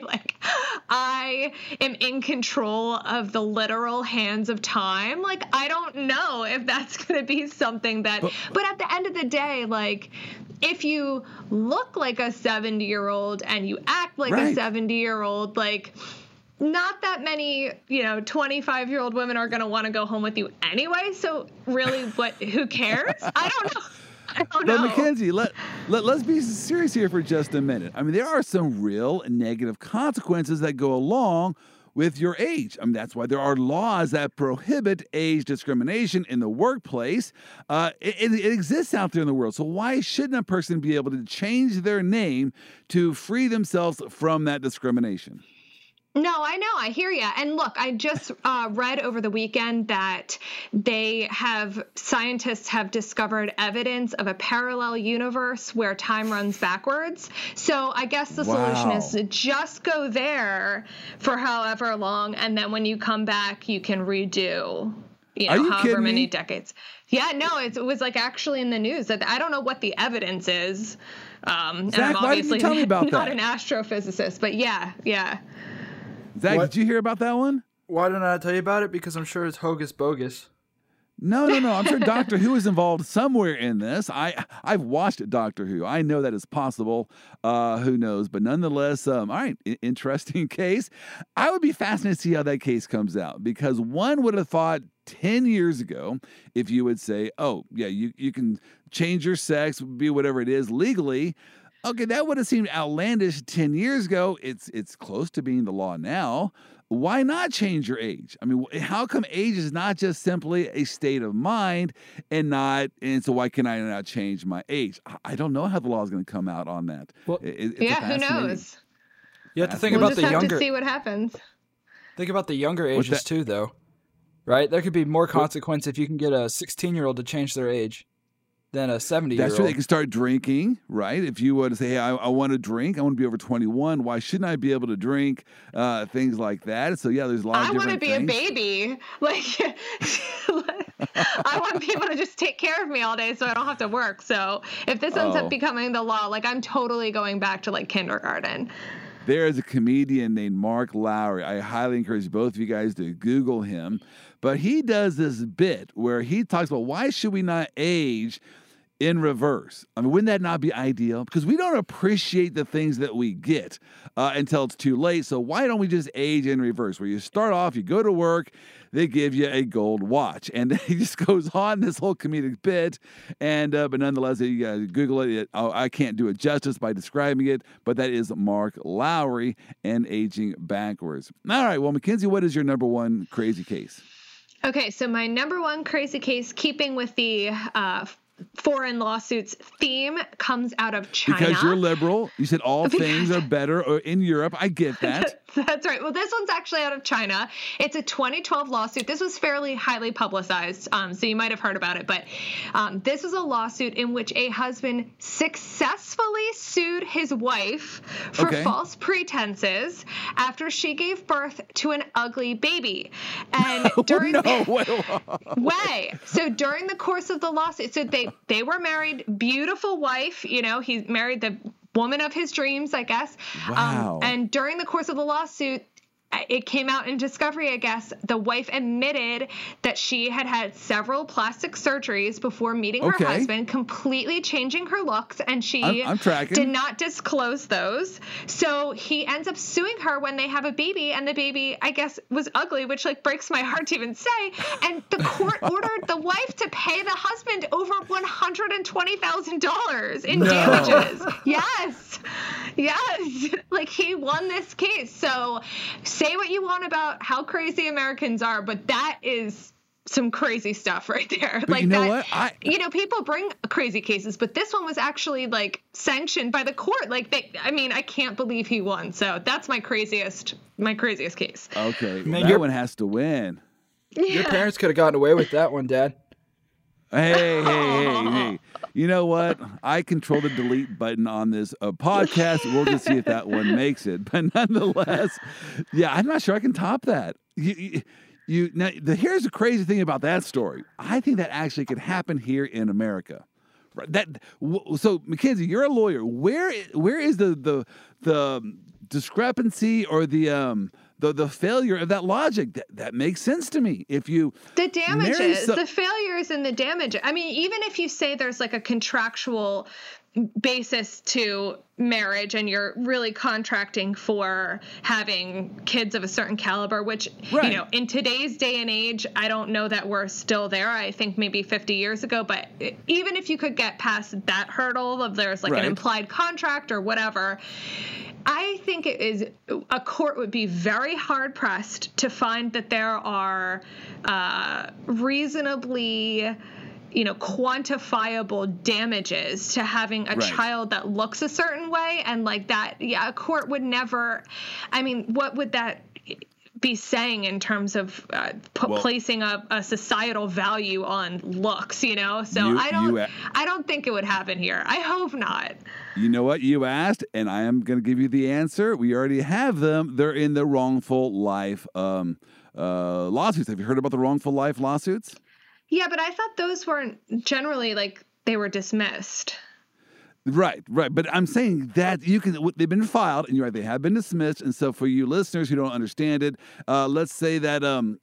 I am in control of the literal hands of time. I don't know if that's going to be something that, but at the end of the day, if you look like a 70-year-old and you act like a 70-year-old, not that many, 25-year-old women are going to want to go home with you anyway. So really, who cares? I don't know. But Mackenzie, let's be serious here for just a minute. I mean, there are some real negative consequences that go along with your age. I mean, that's why there are laws that prohibit age discrimination in the workplace. It exists out there in the world. So why shouldn't a person be able to change their name to free themselves from that discrimination? No, I know. I hear you. And look, I just read over the weekend that scientists have discovered evidence of a parallel universe where time runs backwards. So I guess the solution is to just go there for however long, and then when you come back, you can redo, however many decades. Yeah, no, it was like actually in the news. That I don't know what the evidence is. Zach, and I'm why didn't you tell me about not that? an astrophysicist, but yeah. Zach, did you hear about that one? Why didn't I tell you about it? Because I'm sure it's hocus bogus. No. I'm sure Doctor Who is involved somewhere in this. I've watched Doctor Who. I know that is possible. Who knows? But nonetheless, all right, interesting case. I would be fascinated to see how that case comes out, because one would have thought 10 years ago, if you would say, oh, yeah, you can change your sex, be whatever it is legally. Okay, that would have seemed outlandish 10 years ago. It's close to being the law now. Why not change your age? I mean, how come age is not just simply a state of mind and so why can I not change my age? I don't know how the law is going to come out on that. Well, who knows? You have to think we'll about the younger. We'll just have to see what happens. Think about the younger ages too, though, right? There could be more consequence if you can get a 16-year-old to change their age than a 70-year-old. That's true. They can start drinking, right? If you were to say, hey, I want to drink, I want to be over 21, why shouldn't I be able to drink? Things like that. So, yeah, there's a lot of different things. I want to be a baby. Like, I want people to just take care of me all day so I don't have to work. So if this ends up becoming the law, like, I'm totally going back to, like, kindergarten. There is a comedian named Mark Lowry. I highly encourage both of you guys to Google him. But he does this bit where he talks about why should we not age in reverse. I mean, wouldn't that not be ideal? Because we don't appreciate the things that we get until it's too late. So why don't we just age in reverse? Where you start off, you go to work, they give you a gold watch. And he just goes on this whole comedic bit. And but nonetheless, you gotta Google it. I can't do it justice by describing it, but that is Mark Lowry and aging backwards. All right, well, Mackenzie, what is your number one crazy case? Okay, so my number one crazy case, keeping with the foreign lawsuits theme, comes out of China. Because you're liberal. You said all things are better in Europe. I get that. That's right. Well, this one's actually out of China. It's a 2012 lawsuit. This was fairly highly publicized, so you might have heard about it. But this was a lawsuit in which a husband successfully sued his wife for false pretenses after she gave birth to an ugly baby. And during So during the course of the lawsuit, so they were married, beautiful wife, he married the woman of his dreams, I guess. Wow. And during the course of the lawsuit, it came out in discovery, I guess, the wife admitted that she had had several plastic surgeries before meeting her husband, completely changing her looks, and she I'm tracking. did not disclose those. So he ends up suing her when they have a baby, and the baby, I guess, was ugly, which breaks my heart to even say. And the court ordered the wife to pay the husband over $120,000 in damages. Yes. He won this case. So say what you want about how crazy Americans are, but that is some crazy stuff right there. But you know what? People bring crazy cases, but this one was actually sanctioned by the court. I can't believe he won. So that's my craziest case. Okay. That one has to win. Yeah. Your parents could have gotten away with that one, Dad. Hey. You know what? I control the delete button on this podcast. We'll just see if that one makes it. But nonetheless, I'm not sure I can top that. Here's the crazy thing about that story. I think that actually could happen here in America. So, Mackenzie, you're a lawyer. Where is the discrepancy or the failure of that logic? That makes sense to me. If you the damages, the failures and the damage. I mean, even if you say there's a contractual basis to marriage and you're really contracting for having kids of a certain caliber, which, in today's day and age, I don't know that we're still there. I think maybe 50 years ago, but even if you could get past that hurdle of there's an implied contract or whatever, I think a court would be very hard pressed to find that there are reasonably quantifiable damages to having a child that looks a certain way, and like that, a court would never, I mean, what would that be saying in terms of placing a societal value on looks, So I don't think it would happen here. I hope not. You know what? You asked, and I am going to give you the answer. We already have them. They're in the wrongful life lawsuits. Have you heard about the wrongful life lawsuits? Yeah, but I thought those weren't generally, like, they were dismissed. Right. But I'm saying that they've been filed, and you're right, they have been dismissed. And so for you listeners who don't understand it, let's say that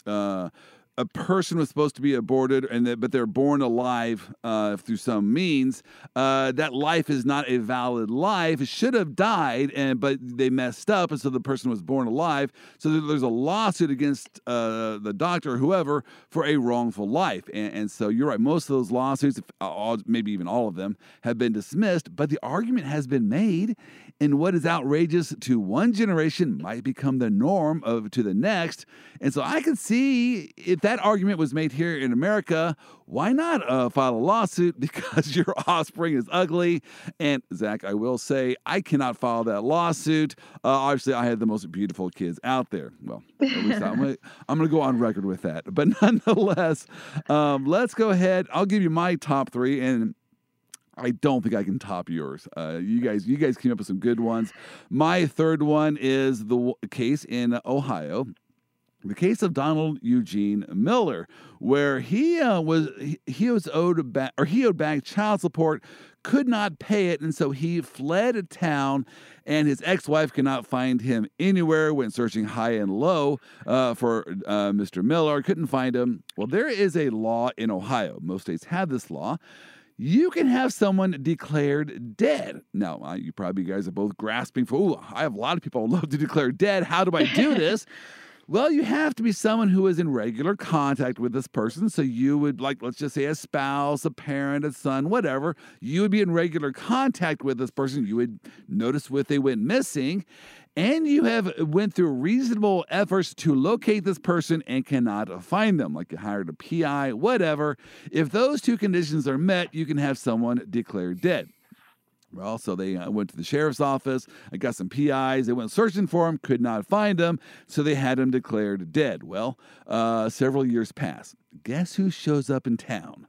a person was supposed to be aborted, but they're born alive through some means. That life is not a valid life. It should have died, but they messed up, and so the person was born alive. So there's a lawsuit against the doctor or whoever for a wrongful life. And so you're right. Most of those lawsuits, maybe even all of them, have been dismissed. But the argument has been made, and what is outrageous to one generation might become the norm to the next. And so I can see if that argument was made here in America, why not file a lawsuit because your offspring is ugly? And Zach, I will say, I cannot file that lawsuit. Obviously, I had the most beautiful kids out there. Well, at least I'm going to go on record with that. But nonetheless, let's go ahead. I'll give you my top three, and I don't think I can top yours. You guys came up with some good ones. My third one is the case in Ohio. The case of Donald Eugene Miller, where he owed back child support, could not pay it, and so he fled town, and his ex-wife could not find him anywhere, went searching high and low for Mr. Miller, couldn't find him. Well, there is a law in Ohio. Most states have this law. You can have someone declared dead. Now, you guys are both grasping for, I have a lot of people I would love to declare dead. How do I do this? Well, you have to be someone who is in regular contact with this person. So you would, let's just say a spouse, a parent, a son, whatever. You would be in regular contact with this person. You would notice if they went missing. And you have went through reasonable efforts to locate this person and cannot find them, like you hired a PI, whatever. If those two conditions are met, you can have someone declared dead. Well, so they went to the sheriff's office. I got some PIs. They went searching for him, could not find him, so they had him declared dead. Well, several years pass. Guess who shows up in town?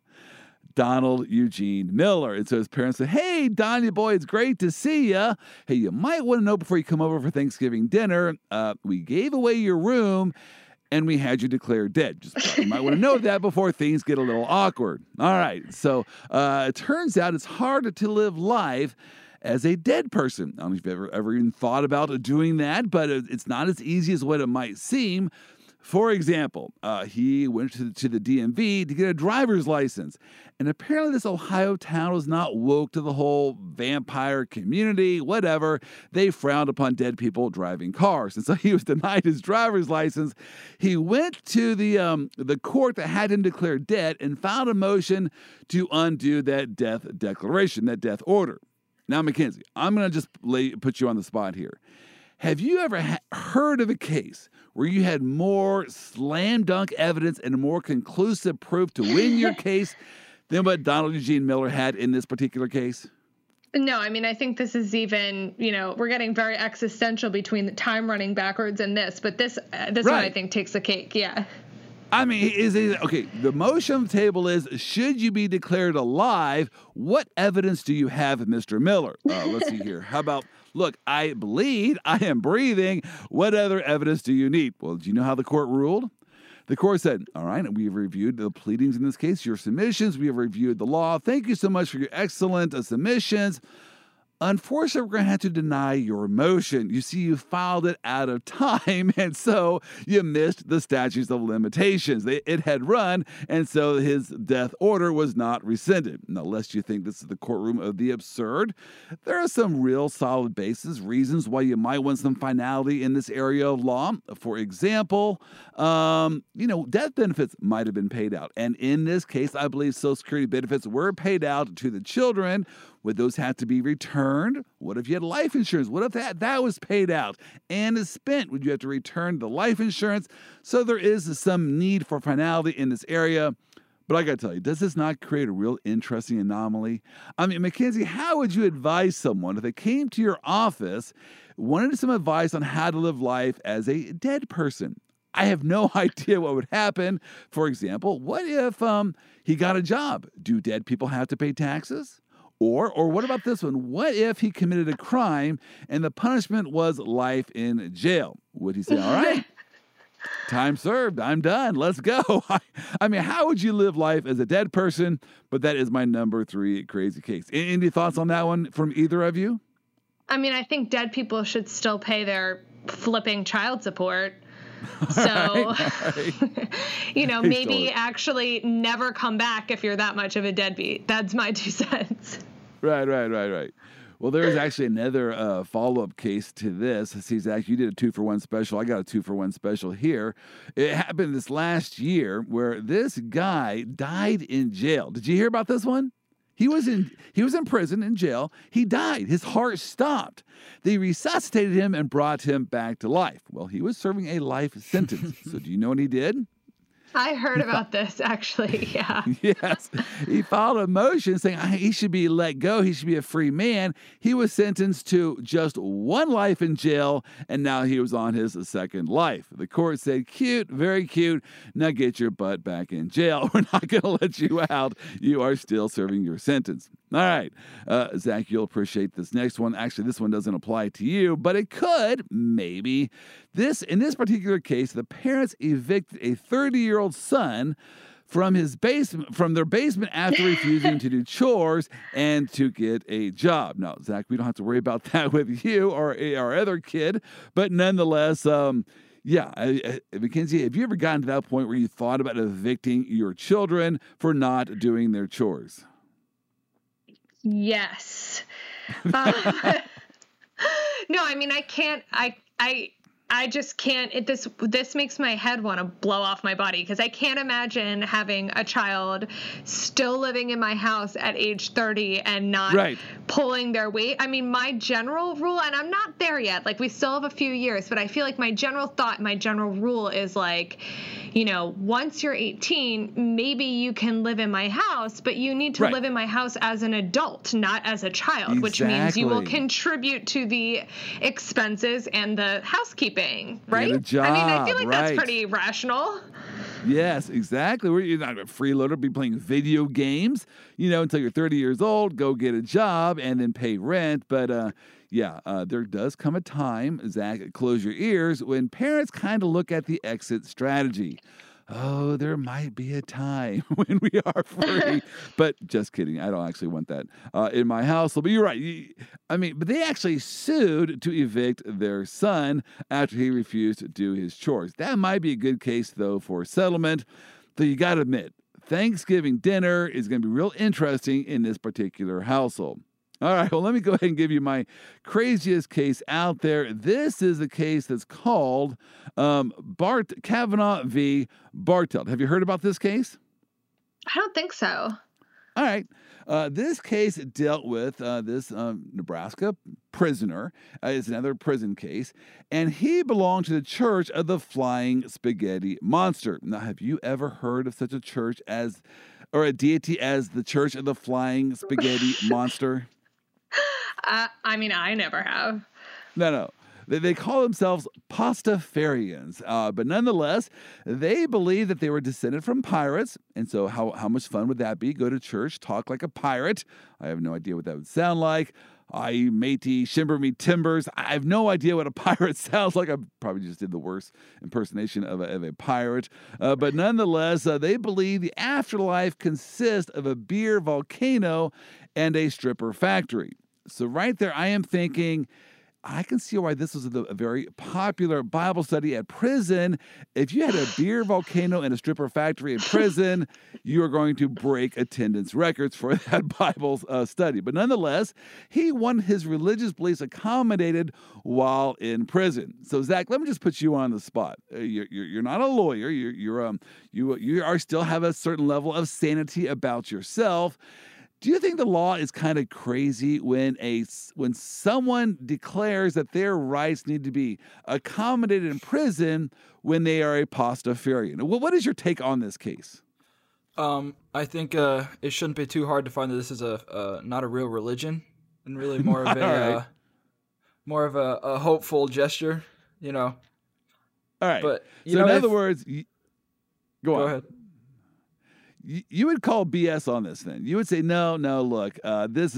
Donald Eugene Miller. And so his parents said, "Hey, Donnie boy, it's great to see you. Hey, you might want to know before you come over for Thanksgiving dinner, we gave away your room, and we had you declared dead. You might want to know that before things get a little awkward." All right. So it turns out it's hard to live life as a dead person. I don't know if you've ever even thought about doing that, but it's not as easy as what it might seem. For example, he went to the DMV to get a driver's license. And apparently this Ohio town was not woke to the whole vampire community, whatever. They frowned upon dead people driving cars. And so he was denied his driver's license. He went to the court that had him declared dead and filed a motion to undo that death declaration, that death order. Now, Mackenzie, I'm going to just put you on the spot here. Have you ever heard of a case where you had more slam dunk evidence and more conclusive proof to win your case than what Donald Eugene Miller had in this particular case? No, I mean, I think this is even, we're getting very existential between the time running backwards and this, but this right. One I think takes the cake. Yeah. I mean, okay, the motion on the table is, should you be declared alive? What evidence do you have, Mr. Miller? Let's see here. How about, look, I bleed, I am breathing. What other evidence do you need? Well, do you know how the court ruled? The court said, all right, we've reviewed the pleadings in this case, your submissions. We have reviewed the law. Thank you so much for your excellent submissions. Unfortunately, we're going to have to deny your motion. You see, you filed it out of time, and so you missed the statutes of limitations. It had run, and so his death order was not rescinded. Now, lest you think this is the courtroom of the absurd, there are some real solid reasons why you might want some finality in this area of law. For example, death benefits might have been paid out. And in this case, I believe Social Security benefits were paid out to the children. Would those have to be returned? What if you had life insurance? What if that was paid out and is spent? Would you have to return the life insurance? So there is some need for finality in this area. But I got to tell you, does this not create a real interesting anomaly? I mean, Mackenzie, how would you advise someone if they came to your office, wanted some advice on how to live life as a dead person? I have no idea what would happen. For example, what if he got a job? Do dead people have to pay taxes? Or what about this one? What if he committed a crime and the punishment was life in jail? Would he say, all right, time served, I'm done, let's go? I mean, how would you live life as a dead person? But that is my number 3 crazy case. Any thoughts on that one from either of you? I mean, I think dead people should still pay their flipping child support. So, All right. maybe actually never come back if you're that much of a deadbeat. That's my 2 cents. Right. Well, there is actually another follow-up case to this. See, Zach, you did a 2-for-1 special. I got a 2-for-1 special here. It happened this last year where this guy died in jail. Did you hear about this one? He was in prison, in jail. He died. His heart stopped. They resuscitated him and brought him back to life. Well, he was serving a life sentence. So do you know what he did? I heard about this, actually. Yeah. Yes. He filed a motion saying he should be let go. He should be a free man. He was sentenced to just 1 life in jail, and now he was on his 2nd life. The court said, cute, very cute. Now get your butt back in jail. We're not going to let you out. You are still serving your sentence. All right. Zach, you'll appreciate this next one. Actually, this one doesn't apply to you, but it could, maybe. In this particular case, the parents evicted a 30-year-old son from their basement after refusing to do chores and to get a job. Now, Zach, we don't have to worry about that with you or our other kid, but nonetheless, Mackenzie, have you ever gotten to that point where you thought about evicting your children for not doing their chores? Yes. No, I mean, I can't. I just can't. This makes my head want to blow off my body because I can't imagine having a child still living in my house at age 30 and not pulling their weight. I mean, my general rule, and I'm not there yet. Like, we still have a few years, but I feel like my general rule is like, once you're 18, maybe you can live in my house, but you need to live in my house as an adult, not as a child, which means you will contribute to the expenses and the housekeeping. Right? Get a job, I mean, I feel like that's pretty rational. Yes, exactly. You're not a freeloader, be playing video games, until you're 30 years old, go get a job and then pay rent. But there does come a time, Zach, close your ears, when parents kind of look at the exit strategy. Oh, there might be a time when we are free. But just kidding. I don't actually want that in my household. But you're right. But they actually sued to evict their son after he refused to do his chores. That might be a good case, though, for settlement. Though you got to admit, Thanksgiving dinner is going to be real interesting in this particular household. All right, well, let me go ahead and give you my craziest case out there. This is a case that's called Kavanaugh v. Bartelt. Have you heard about this case? I don't think so. All right. This case dealt with this Nebraska prisoner. It's another prison case. And he belonged to the Church of the Flying Spaghetti Monster. Now, have you ever heard of such a church or a deity as the Church of the Flying Spaghetti Monster? I never have. No. They call themselves Pastafarians, but nonetheless, they believe that they were descended from pirates. And so how much fun would that be? Go to church, talk like a pirate. I have no idea what that would sound like. I matey, shimber me timbers. I have no idea what a pirate sounds like. I probably just did the worst impersonation of a pirate. But nonetheless, they believe the afterlife consists of a beer volcano and a stripper factory. So right there, I am thinking, I can see why this was a very popular Bible study at prison. If you had a beer volcano and a stripper factory in prison, you are going to break attendance records for that Bible study. But nonetheless, he wanted his religious beliefs accommodated while in prison. So Zach, let me just put you on the spot. You're not a lawyer. You are still have a certain level of sanity about yourself. Do you think the law is kind of crazy when someone declares that their rights need to be accommodated in prison when they are a Pastafarian? Well, what is your take on this case? I think it shouldn't be too hard to find that this is not a real religion, and really more of Right. more of a hopeful gesture, you know. All right. But you So know, in if, other words, go go on. ahead. You would call BS on this then. You would say, no, look, this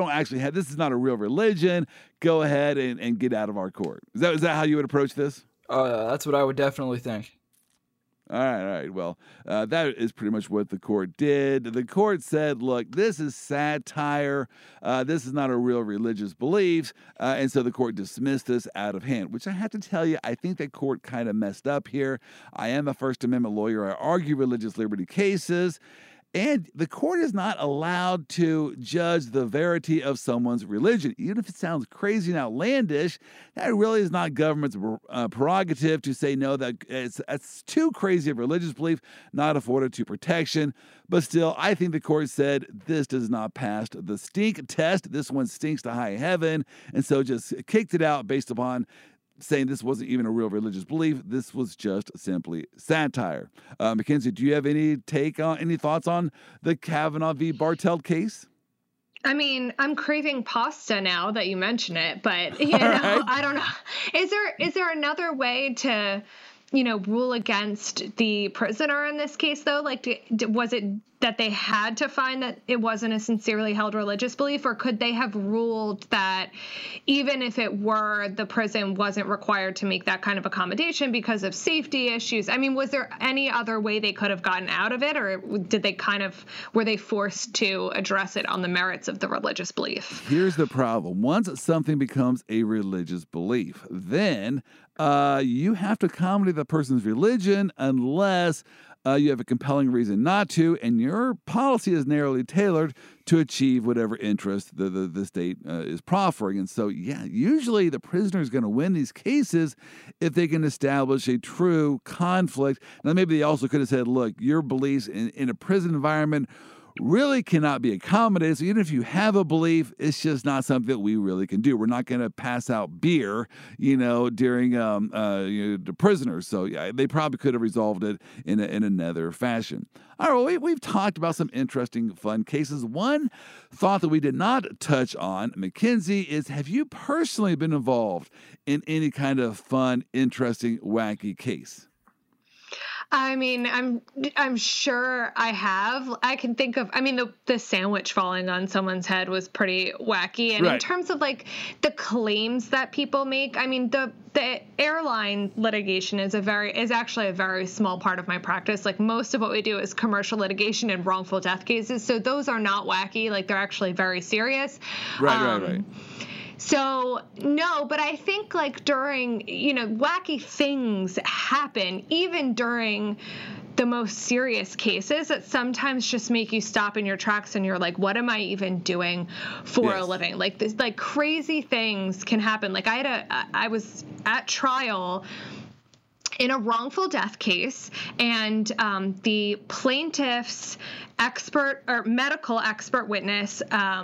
is not a real religion. Go ahead and get out of our court. Is that how you would approach this? That's what I would definitely think. All right. Well, that is pretty much what the court did. The court said, look, this is satire. This is not a real religious belief. And so the court dismissed this out of hand, which I have to tell you, I think that court kind of messed up here. I am a First Amendment lawyer. I argue religious liberty cases. And the court is not allowed to judge the verity of someone's religion. Even if it sounds crazy and outlandish, that really is not government's prerogative to say, no, that's too crazy of religious belief, not afforded to protection. But still, I think the court said this does not pass the stink test. This one stinks to high heaven. And so just kicked it out based upon saying this wasn't even a real religious belief. This was just simply satire. Mackenzie, do you have any thoughts on the Kavanaugh v. Bartelt case? I mean, I'm craving pasta now that you mention it, but Right. I don't know. Is there another way to, rule against the prisoner in this case, though? Like, was it that they had to find that it wasn't a sincerely held religious belief, or could they have ruled that even if it were, the prison wasn't required to make that kind of accommodation because of safety issues? I mean, was there any other way they could have gotten out of it, or were they forced to address it on the merits of the religious belief? Here's the problem. Once something becomes a religious belief, then you have to accommodate the person's religion unless you have a compelling reason not to, and your policy is narrowly tailored to achieve whatever interest the state is proffering. And so, usually the prisoner is going to win these cases if they can establish a true conflict. Now, maybe they also could have said, look, your beliefs in a prison environment really cannot be accommodated. So even if you have a belief, it's just not something that we really can do. We're not going to pass out beer, during the prisoners. So they probably could have resolved it in another fashion. All right, well, we've talked about some interesting, fun cases. One thought that we did not touch on, Mackenzie, is have you personally been involved in any kind of fun, interesting, wacky case? I mean, I'm sure I have. I can think of, the sandwich falling on someone's head was pretty wacky. And Right. in terms of like the claims that people make, I mean, the airline litigation is actually a very small part of my practice. Like most of what we do is commercial litigation and wrongful death cases. So those are not wacky. Like they're actually very serious. Right. So, no, but I think like during, wacky things happen even during the most serious cases that sometimes just make you stop in your tracks and you're like, what am I even doing for a living? Like this, like crazy things can happen. Like I was at trial in a wrongful death case, and the plaintiff's medical expert witness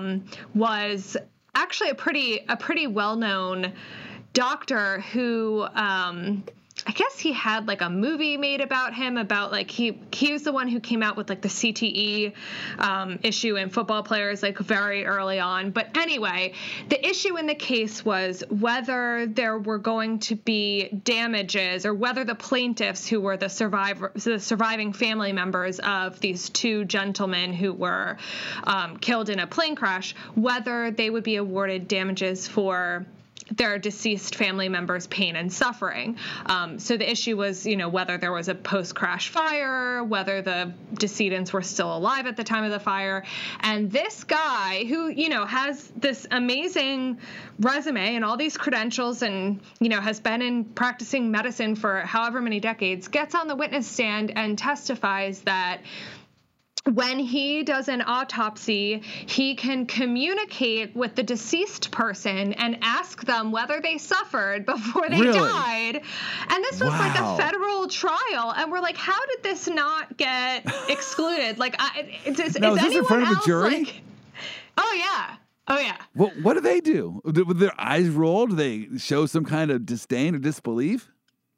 was actually a pretty well-known doctor who I guess he had like a movie made about him, about like he was the one who came out with like the CTE issue in football players like very early on. But anyway, the issue in the case was whether there were going to be damages, or whether the plaintiffs, who were the surviving family members of these two gentlemen who were killed in a plane crash, whether they would be awarded damages for their deceased family members' pain and suffering. So the issue was, whether there was a post-crash fire, whether the decedents were still alive at the time of the fire. And this guy who, has this amazing resume and all these credentials and, has been in practicing medicine for however many decades, gets on the witness stand and testifies that when he does an autopsy, he can communicate with the deceased person and ask them whether they suffered before they died. And this was like a federal trial. And we're like, how did this not get excluded? Like, is this in front of a jury? Oh, yeah. Well, what do they do? With their eyes rolled, do they show some kind of disdain or disbelief?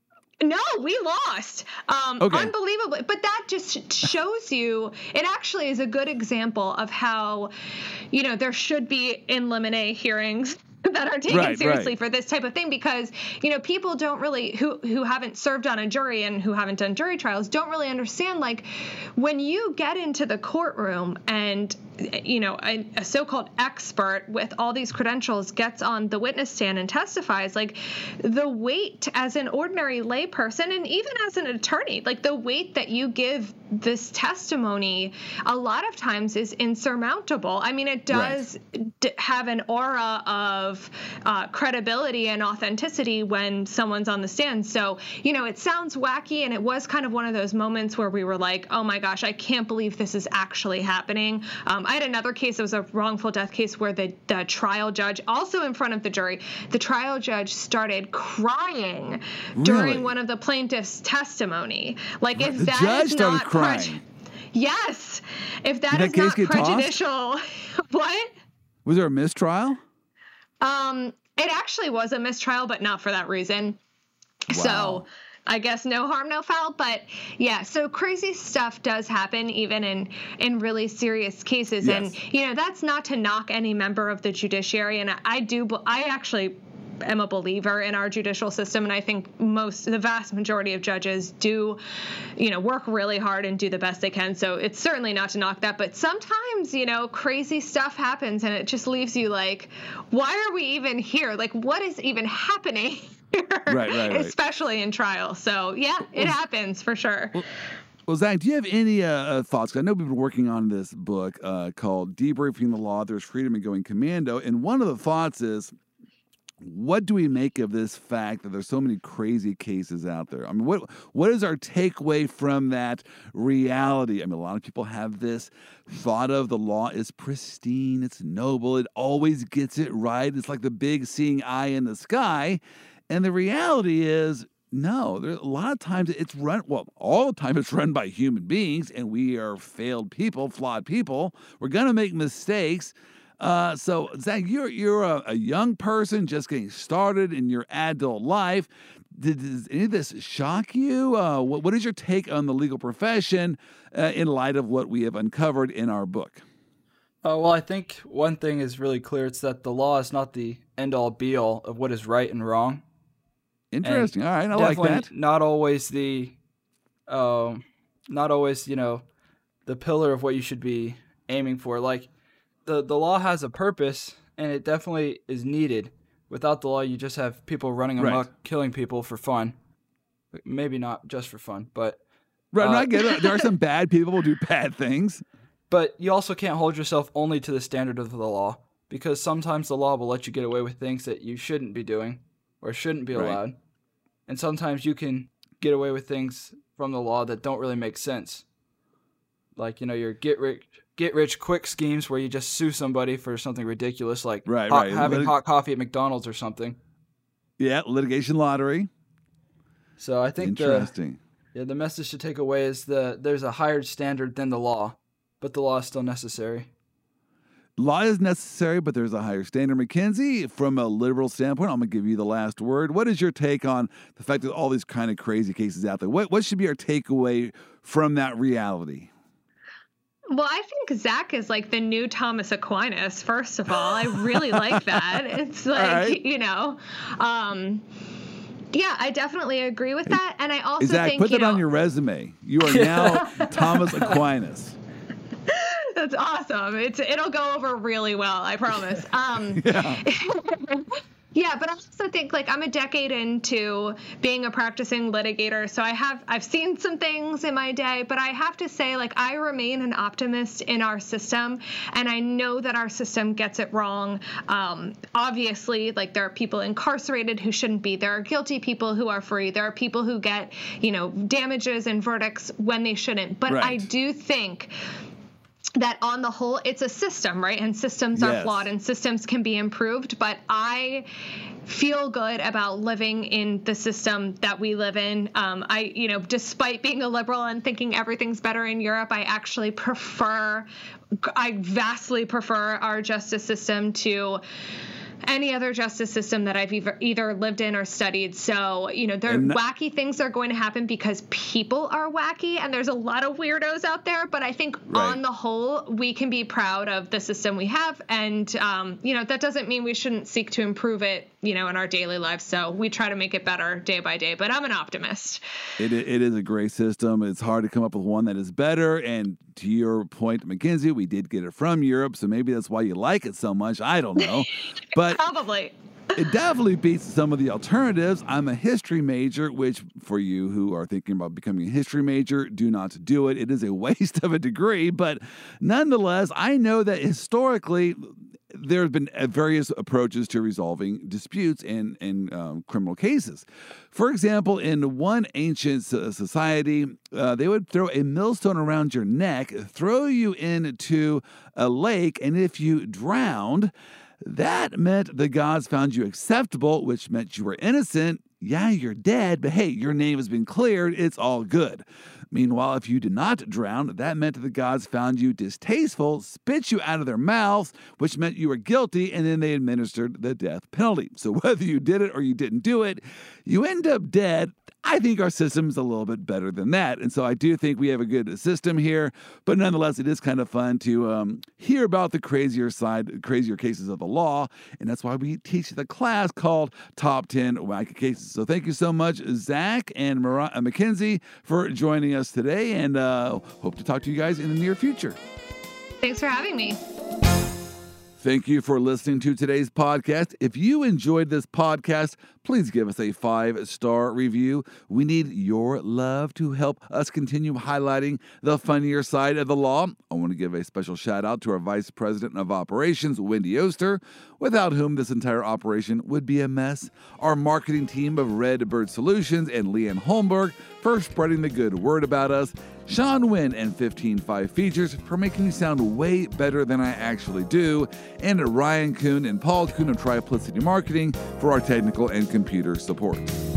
No, we lost. Okay. Unbelievably. But that just shows you, it actually is a good example of how, there should be in limine hearings that are taken seriously for this type of thing, because, people don't really, who haven't served on a jury and who haven't done jury trials, don't really understand, like, when you get into the courtroom and, a so-called expert with all these credentials gets on the witness stand and testifies, like, the weight as an ordinary layperson and even as an attorney, like, the weight that you give this testimony a lot of times is insurmountable. I mean, it does have an aura of credibility and authenticity when someone's on the stand. So, it sounds wacky, and it was kind of one of those moments where we were like, oh my gosh, I can't believe this is actually happening. I had another case. It was a wrongful death case where the trial judge, also in front of the jury, the trial judge started crying during one of the plaintiff's testimony. Like, if the that judge is started not crying. Yes. If that Did is that case not get prejudicial. What? Was there a mistrial? It actually was a mistrial, but not for that reason. Wow. So I guess no harm, no foul. But yeah, so crazy stuff does happen even in really serious cases. Yes. And, that's not to knock any member of the judiciary. And I actually am a believer in our judicial system. And I think the vast majority of judges do, work really hard and do the best they can. So it's certainly not to knock that. But sometimes, crazy stuff happens and it just leaves you like, why are we even here? Like, what is even happening here? Right. Especially in trial. So yeah, it happens for sure. Well, Zach, do you have any thoughts? 'Cause I know we've been working on this book called Debriefing the Law, There's Freedom in Going Commando. And one of the thoughts is, what do we make of this fact that there's so many crazy cases out there? I mean, what is our takeaway from that reality? I mean, a lot of people have this thought of the law is pristine, it's noble, it always gets it right. It's like the big seeing eye in the sky. And the reality is, no, there's a lot of times it's run, all the time it's run by human beings, and we are failed people, flawed people. We're going to make mistakes. So, Zach, you're a young person just getting started in your adult life. Does any of this shock you? What is your take on the legal profession in light of what we have uncovered in our book? Well, I think one thing is really clear. It's that the law is not the end-all, be-all of what is right and wrong. Interesting. And all right, I like that. Not always the pillar of what you should be aiming for. Like, the law has a purpose, and it definitely is needed. Without the law, you just have people running amok, killing people for fun. Maybe not just for fun, but... Right, I get it. There are some bad people who do bad things. But you also can't hold yourself only to the standard of the law, because sometimes the law will let you get away with things that you shouldn't be doing or shouldn't be allowed. And sometimes you can get away with things from the law that don't really make sense. Like, your get rich quick schemes where you just sue somebody for something ridiculous, like having hot coffee at McDonald's or something. Yeah, litigation lottery. So I think the message to take away is there's a higher standard than the law, but the law is still necessary. Law is necessary, but there's a higher standard. Mackenzie, from a liberal standpoint, I'm going to give you the last word. What is your take on the fact that all these kind of crazy cases out there? What should be our takeaway from that reality? Well, I think Zach is like the new Thomas Aquinas, first of all. I really like that. It's like, yeah, I definitely agree with that. And I also Zach, think, put that on your resume. You are now Thomas Aquinas. That's awesome. It'll go over really well, I promise. Yeah, but I also think, like, I'm a decade into being a practicing litigator, so I've seen some things in my day, but I have to say, like, I remain an optimist in our system, and I know that our system gets it wrong. Obviously, like, there are people incarcerated who shouldn't be. There are guilty people who are free. There are people who get, damages and verdicts when they shouldn't. But I do think that on the whole, it's a system, right? And systems are flawed and systems can be improved. But I feel good about living in the system that we live in. Despite being a liberal and thinking everything's better in Europe, I vastly prefer our justice system to any other justice system that I've either lived in or studied. So, wacky things are going to happen because people are wacky, and there's a lot of weirdos out there. But I think on the whole, we can be proud of the system we have. And, that doesn't mean we shouldn't seek to improve it, in our daily lives. So we try to make it better day by day. But I'm an optimist. It is a great system. It's hard to come up with one that is better. And to your point, Mackenzie, we did get it from Europe. So maybe that's why you like it so much. I don't know. But probably. It definitely beats some of the alternatives. I'm a history major, which for you who are thinking about becoming a history major, do not do it. It is a waste of a degree. But nonetheless, I know that historically, there have been various approaches to resolving disputes in criminal cases. For example, in one ancient society, they would throw a millstone around your neck, throw you into a lake, and if you drowned, that meant the gods found you acceptable, which meant you were innocent. Yeah, you're dead, but hey, your name has been cleared. It's all good. Meanwhile, if you did not drown, that meant the gods found you distasteful, spit you out of their mouths, which meant you were guilty, and then they administered the death penalty. So whether you did it or you didn't do it, you end up dead. I think our system is a little bit better than that. And so I do think we have a good system here. But nonetheless, it is kind of fun to hear about the crazier cases of the law. And that's why we teach the class called Top 10 Wacky Cases. So thank you so much, Zach and Mackenzie, for joining us today. And hope to talk to you guys in the near future. Thanks for having me. Thank you for listening to today's podcast. If you enjoyed this podcast, please give us a 5-star review. We need your love to help us continue highlighting the funnier side of the law. I want to give a special shout out to our Vice President of Operations, Wendy Oster, without whom this entire operation would be a mess. Our marketing team of Red Bird Solutions and Leanne Holmberg for spreading the good word about us. Sean Wynn and 15-5 Features for making me sound way better than I actually do. And Ryan Kuhn and Paul Kuhn of Triplicity Marketing for our technical and computer support.